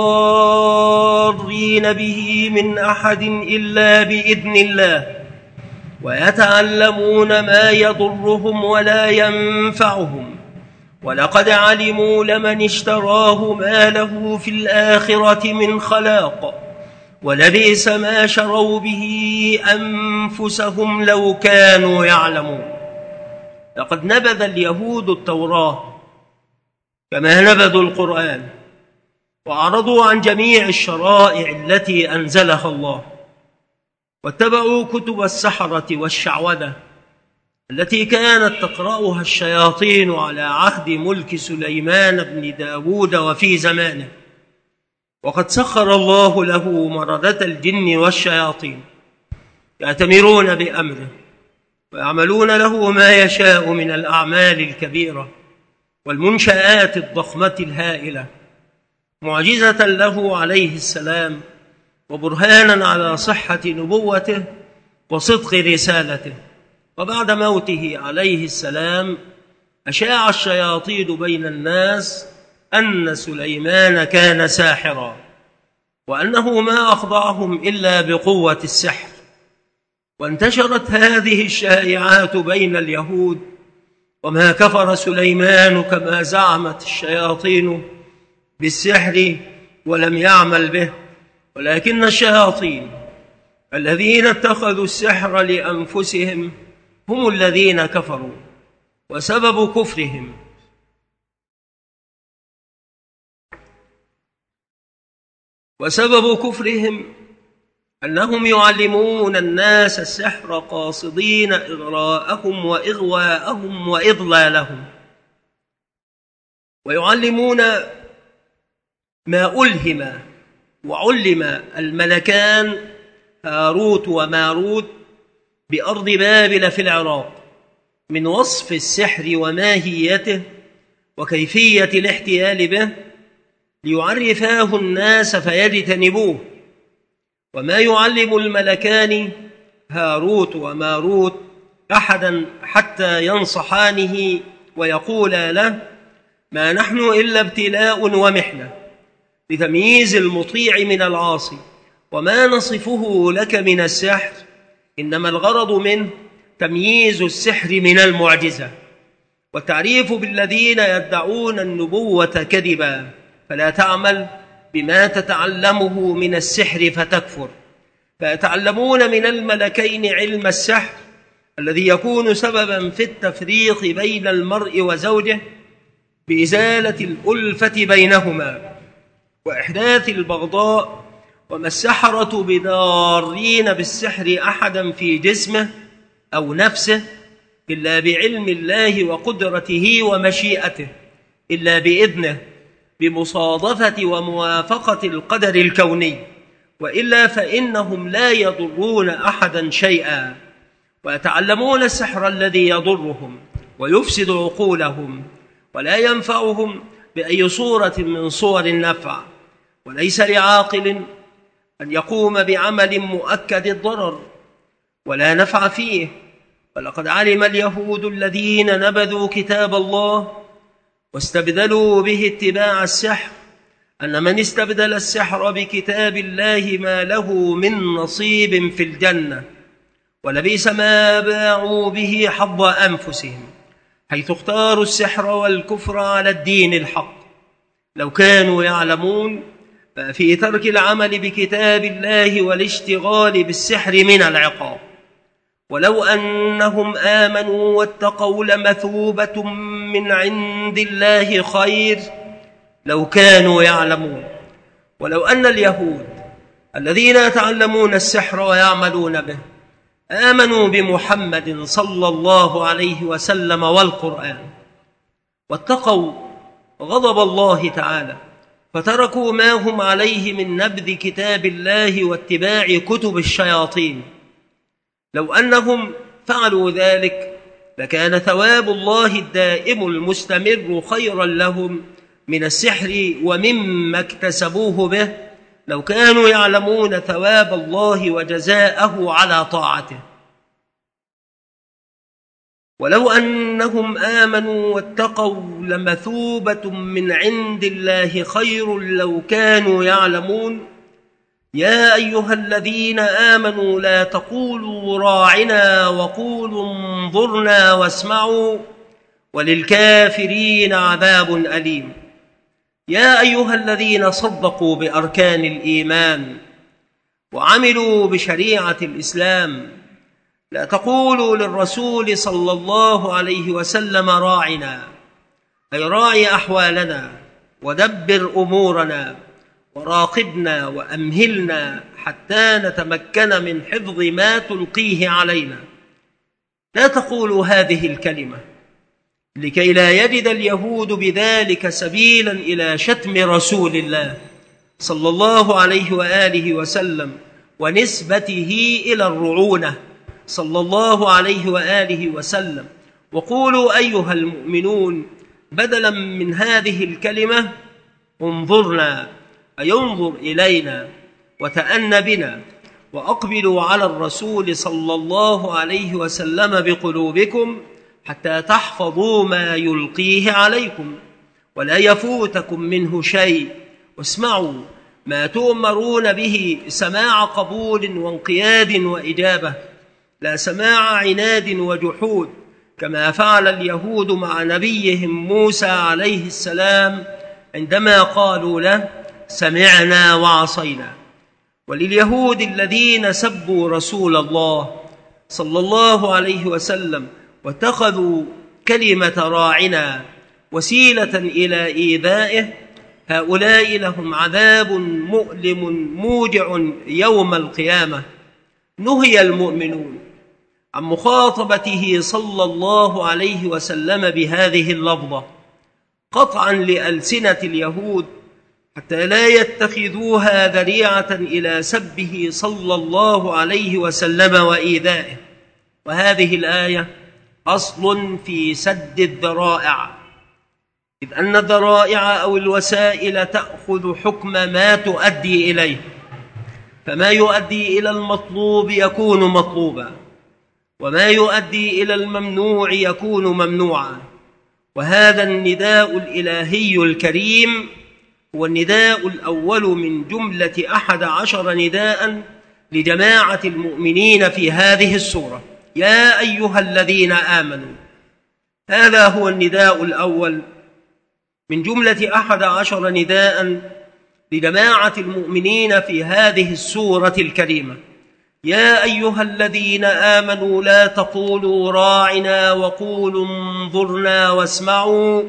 بضارين به من أحد إلا بإذن الله ويتعلمون ما يضرهم ولا ينفعهم ولقد علموا لمن اشتراه ما له في الآخرة من خلاق ولبئس ما شروا به أنفسهم لو كانوا يعلمون. لقد نبذ اليهود التوراة كما نبذوا القرآن وأعرضوا عن جميع الشرائع التي أنزلها الله واتبعوا كتب السحرة والشعوذة التي كانت تقرأها الشياطين على عهد ملك سليمان بن داود وفي زمانه. وقد سخر الله له مردة الجن والشياطين يأتمرون بأمره ويعملون له ما يشاء من الأعمال الكبيرة والمنشآت الضخمة الهائلة معجزة له عليه السلام وبرهانا على صحة نبوته وصدق رسالته. وبعد موته عليه السلام أشاع الشياطين بين الناس أن سليمان كان ساحرا وأنه ما أخضعهم إلا بقوة السحر وانتشرت هذه الشائعات بين اليهود وما كفر سليمان كما زعمت الشياطين بالسحر ولم يعمل به ولكن الشياطين الذين اتخذوا السحر لأنفسهم هم الذين كفروا وسبب كفرهم أنهم يعلمون الناس السحر قاصدين إغراءهم وإغواءهم وإضلالهم ويعلمون ما ألهم وعلم الملكان هاروت وماروت بأرض بابل في العراق من وصف السحر وماهيته وكيفية الاحتيال به ليعرفاه الناس فيجتنبوه. وما يعلم الملكان هاروت وماروت أحدا حتى ينصحانه ويقولا له ما نحن إلا ابتلاء ومحنة لتمييز المطيع من العاصي وما نصفه لك من السحر إنما الغرض منه تمييز السحر من المعجزة والتعريف بالذين يدعون النبوة كذبا فلا تعمل بما تتعلمه من السحر فتكفر. فيتعلمون من الملكين علم السحر الذي يكون سببا في التفريق بين المرء وزوجه بإزالة الألفة بينهما وإحداث البغضاء. وما السحرة بدارين بالسحر أحدا في جسمه أو نفسه إلا بعلم الله وقدرته ومشيئته إلا بإذنه بمصادفة وموافقة القدر الكوني وإلا فإنهم لا يضرون أحدا شيئا. ويتعلمون السحر الذي يضرهم ويفسد عقولهم ولا ينفعهم بأي صورة من صور النفع وليس لعاقل أن يقوم بعمل مؤكد الضرر ولا نفع فيه. ولقد علم اليهود الذين نبذوا كتاب الله واستبدلوا به اتباع السحر أن من استبدل السحر بكتاب الله ما له من نصيب في الجنة ولبئس ما باعوا به حظ أنفسهم حيث اختاروا السحر والكفر على الدين الحق. لو كانوا يعلمون ففي ترك العمل بكتاب الله والاشتغال بالسحر من العقاب. ولو أنهم آمنوا واتقوا لمثوبة من عند الله خير لو كانوا يعلمون. ولو أن اليهود الذين يتعلمون السحر ويعملون به آمنوا بمحمد صلى الله عليه وسلم والقرآن واتقوا غضب الله تعالى، فتركوا ما هم عليه من نبذ كتاب الله واتباع كتب الشياطين. لو أنهم فعلوا ذلك لكان ثواب الله الدائم المستمر خيرا لهم من السحر ومما اكتسبوه به، لو كانوا يعلمون ثواب الله وجزاءه على طاعته. ولو أنهم آمنوا واتقوا لمثوبة من عند الله خير لو كانوا يعلمون. يا أيها الذين آمنوا لا تقولوا راعنا وقولوا انظرنا واسمعوا وللكافرين عذاب أليم. يا أيها الذين صدقوا بأركان الإيمان وعملوا بشريعة الإسلام لا تقولوا للرسول صلى الله عليه وسلم راعنا، أي راعي أحوالنا ودبر أمورنا وراقبنا وأمهلنا حتى نتمكن من حفظ ما تلقيه علينا. لا تقولوا هذه الكلمة لكي لا يجد اليهود بذلك سبيلا إلى شتم رسول الله صلى الله عليه وآله وسلم ونسبته إلى الرعونة صلى الله عليه وآله وسلم. وقولوا أيها المؤمنون بدلا من هذه الكلمة انظرنا، أي انظر إلينا وتأن بنا، وأقبلوا على الرسول صلى الله عليه وسلم بقلوبكم حتى تحفظوا ما يلقيه عليكم ولا يفوتكم منه شيء، واسمعوا ما تؤمرون به سماع قبول وانقياد وإجابة، لا سماع عناد وجحود كما فعل اليهود مع نبيهم موسى عليه السلام عندما قالوا له سمعنا وعصينا. ولليهود الذين سبوا رسول الله صلى الله عليه وسلم واتخذوا كلمة راعنا وسيلة إلى إيذائه، هؤلاء لهم عذاب مؤلم موجع يوم القيامة. نهي المؤمنون عن مخاطبته صلى الله عليه وسلم بهذه اللفظة قطعا لألسنة اليهود حتى لا يتخذوها ذريعة إلى سبه صلى الله عليه وسلم وإيذائه. وهذه الآية أصل في سد الذرائع، إذ أن الذرائع أو الوسائل تأخذ حكم ما تؤدي إليه، فما يؤدي إلى المطلوب يكون مطلوبا، وما يؤدي إلى الممنوع يكون ممنوعا. وهذا النداء الإلهي الكريم هو النداء الأول من جملة 11 نداء لجماعة المؤمنين في هذه السورة. يا أيها الذين آمنوا، هذا هو النداء الأول من جملة 11 نداء لجماعة المؤمنين في هذه السورة الكريمة. يا أيها الذين آمنوا لا تقولوا راعنا وقولوا انظرنا واسمعوا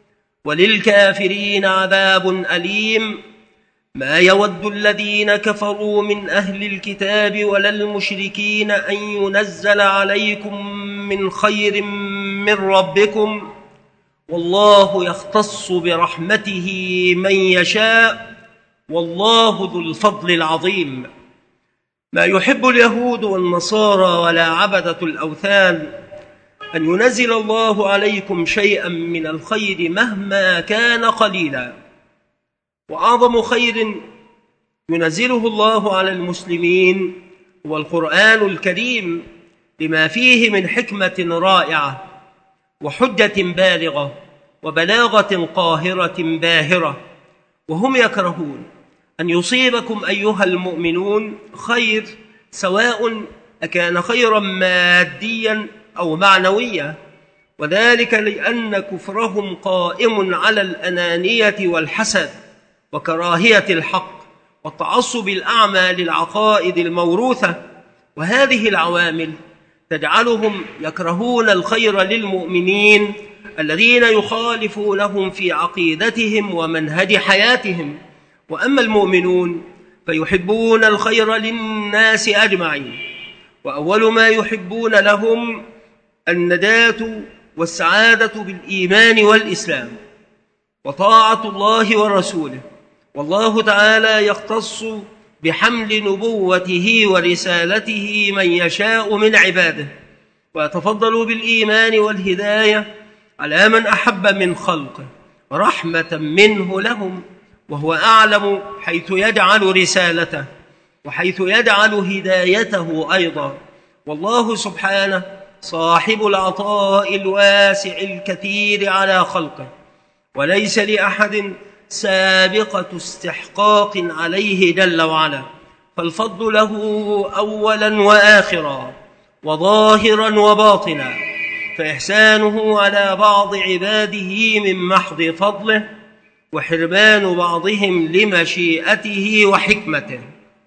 وللكافرين عذاب أليم. ما يود الذين كفروا من أهل الكتاب ولا المشركين أن ينزل عليكم من خير من ربكم، والله يختص برحمته من يشاء والله ذو الفضل العظيم. ما يحب اليهود والنصارى ولا عبدة الأوثان أن ينزل الله عليكم شيئا من الخير مهما كان قليلا، وأعظم خير ينزله الله على المسلمين هو القرآن الكريم لما فيه من حكمة رائعة وحجة بالغة وبلاغة قاهرة باهرة. وهم يكرهون أن يصيبكم أيها المؤمنون خير، سواء أكان خيرا ماديا أو معنويا، وذلك لأن كفرهم قائم على الأنانية والحسد وكراهية الحق والتعصب الأعمى للعقائد الموروثة. وهذه العوامل تجعلهم يكرهون الخير للمؤمنين الذين يخالفونهم في عقيدتهم ومنهج حياتهم. وأما المؤمنون فيحبون الخير للناس أجمعين، وأول ما يحبون لهم النجاة والسعادة بالإيمان والإسلام. وطاعة الله ورسوله. والله تعالى يختص بحمل نبوته ورسالته من يشاء من عباده، ويتفضل بالإيمان والهداية على من أحب من خلقه رحمة منه لهم، وهو أعلم حيث يجعل رسالته وحيث يجعل هدايته أيضا. والله سبحانه صاحب العطاء الواسع الكثير على خلقه، وليس لأحد سابقة استحقاق عليه جل وعلا، فالفضل له أولا وآخرا وظاهرا وباطنا، فإحسانه على بعض عباده من محض فضله، وحرمان بعضهم لمشيئته وحكمته.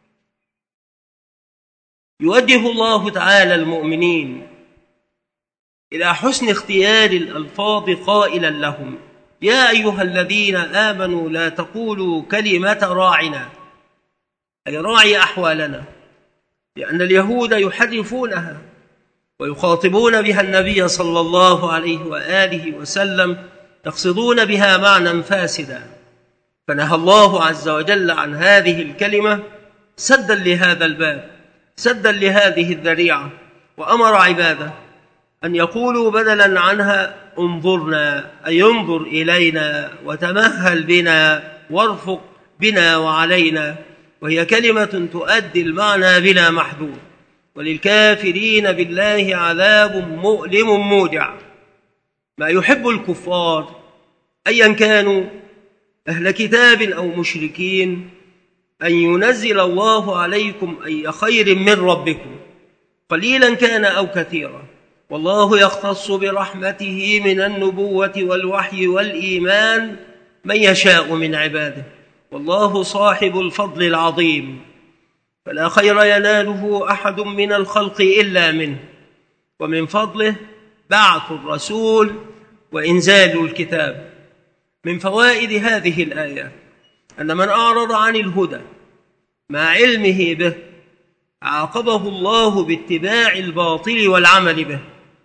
يوجه الله تعالى المؤمنين إلى حسن اختيار الألفاظ قائلا لهم: يا أيها الذين آمنوا لا تقولوا كلمة راعنا، أي راعي أحوالنا، لأن اليهود يحرفونها ويخاطبون بها النبي صلى الله عليه وآله وسلم، يقصدون بها معنى فاسدا، فنهى الله عز وجل عن هذه الكلمة سدا لهذا الباب، سدا لهذه الذريعة، وأمر عباده أن يقولوا بدلا عنها: انظرنا، أي انظر إلينا وتمهل بنا وارفق بنا وعلينا، وهي كلمة تؤدي المعنى بلا محذور. وللكافرين بالله عذاب مؤلم موجع. ما يحب الكفار أيا كانوا أهل كتاب أو مشركين أن ينزل الله عليكم أي خير من ربكم، قليلا كان أو كثيرا، والله يختص برحمته من النبوة والوحي والإيمان من يشاء من عباده، والله صاحب الفضل العظيم، فلا خير يناله أحد من الخلق إلا منه. ومن فضله بعث الرسول وإنزال الكتاب. من فوائد هذه الآيات أن من أعرض عن الهدى مع علمه به عاقبه الله باتباع الباطل والعمل به.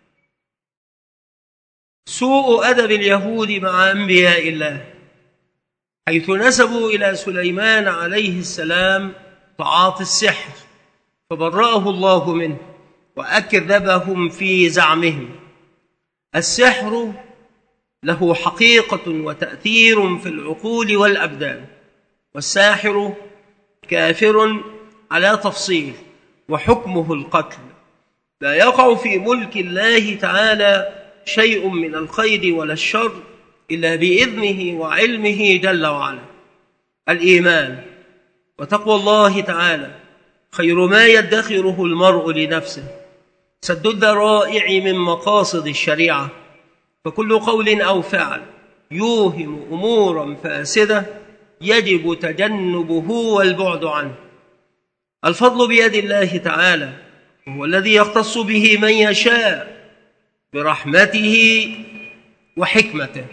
سوء أدب اليهود مع أنبياء الله، حيث نسبوا إلى سليمان عليه السلام تعاطي السحر فبرأه الله منه وأكذبهم في زعمهم. السحر له حقيقة وتأثير في العقول والأبدان، والساحر كافر على تفصيل، وحكمه القتل. لا يقع في ملك الله تعالى شيء من الخير ولا الشر إلا بإذنه وعلمه جل وعلا. الإيمان وتقوى الله تعالى خير ما يدخره المرء لنفسه، سد الذرائع من مقاصد الشريعة، فكل قول أو فعل يوهم أمورا فاسدة يجب تجنبه والبعد عنه. الفضل بيد الله تعالى، وهو الذي يختص به من يشاء برحمته وحكمته.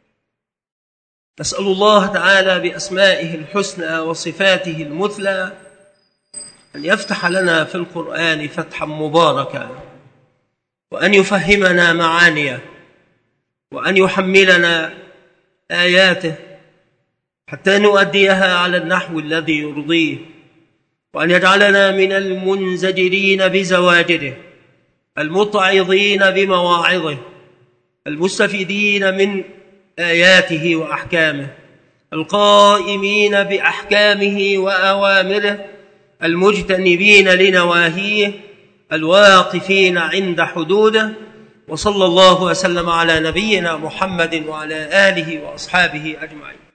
نسأل الله تعالى بأسمائه الحسنى وصفاته المثلى أن يفتح لنا في القرآن فتحا مباركا، وأن يفهمنا معانيه، وأن يحملنا آياته حتى نؤديها على النحو الذي يرضيه، وأن يجعلنا من المنزجرين بزواجره، المتعظين بمواعظه، المستفيدين من آياته وأحكامه، القائمين بأحكامه وأوامره، المجتنبين لنواهيه، الواقفين عند حدوده. وصلى الله وسلم على نبينا محمد وعلى آله وأصحابه أجمعين.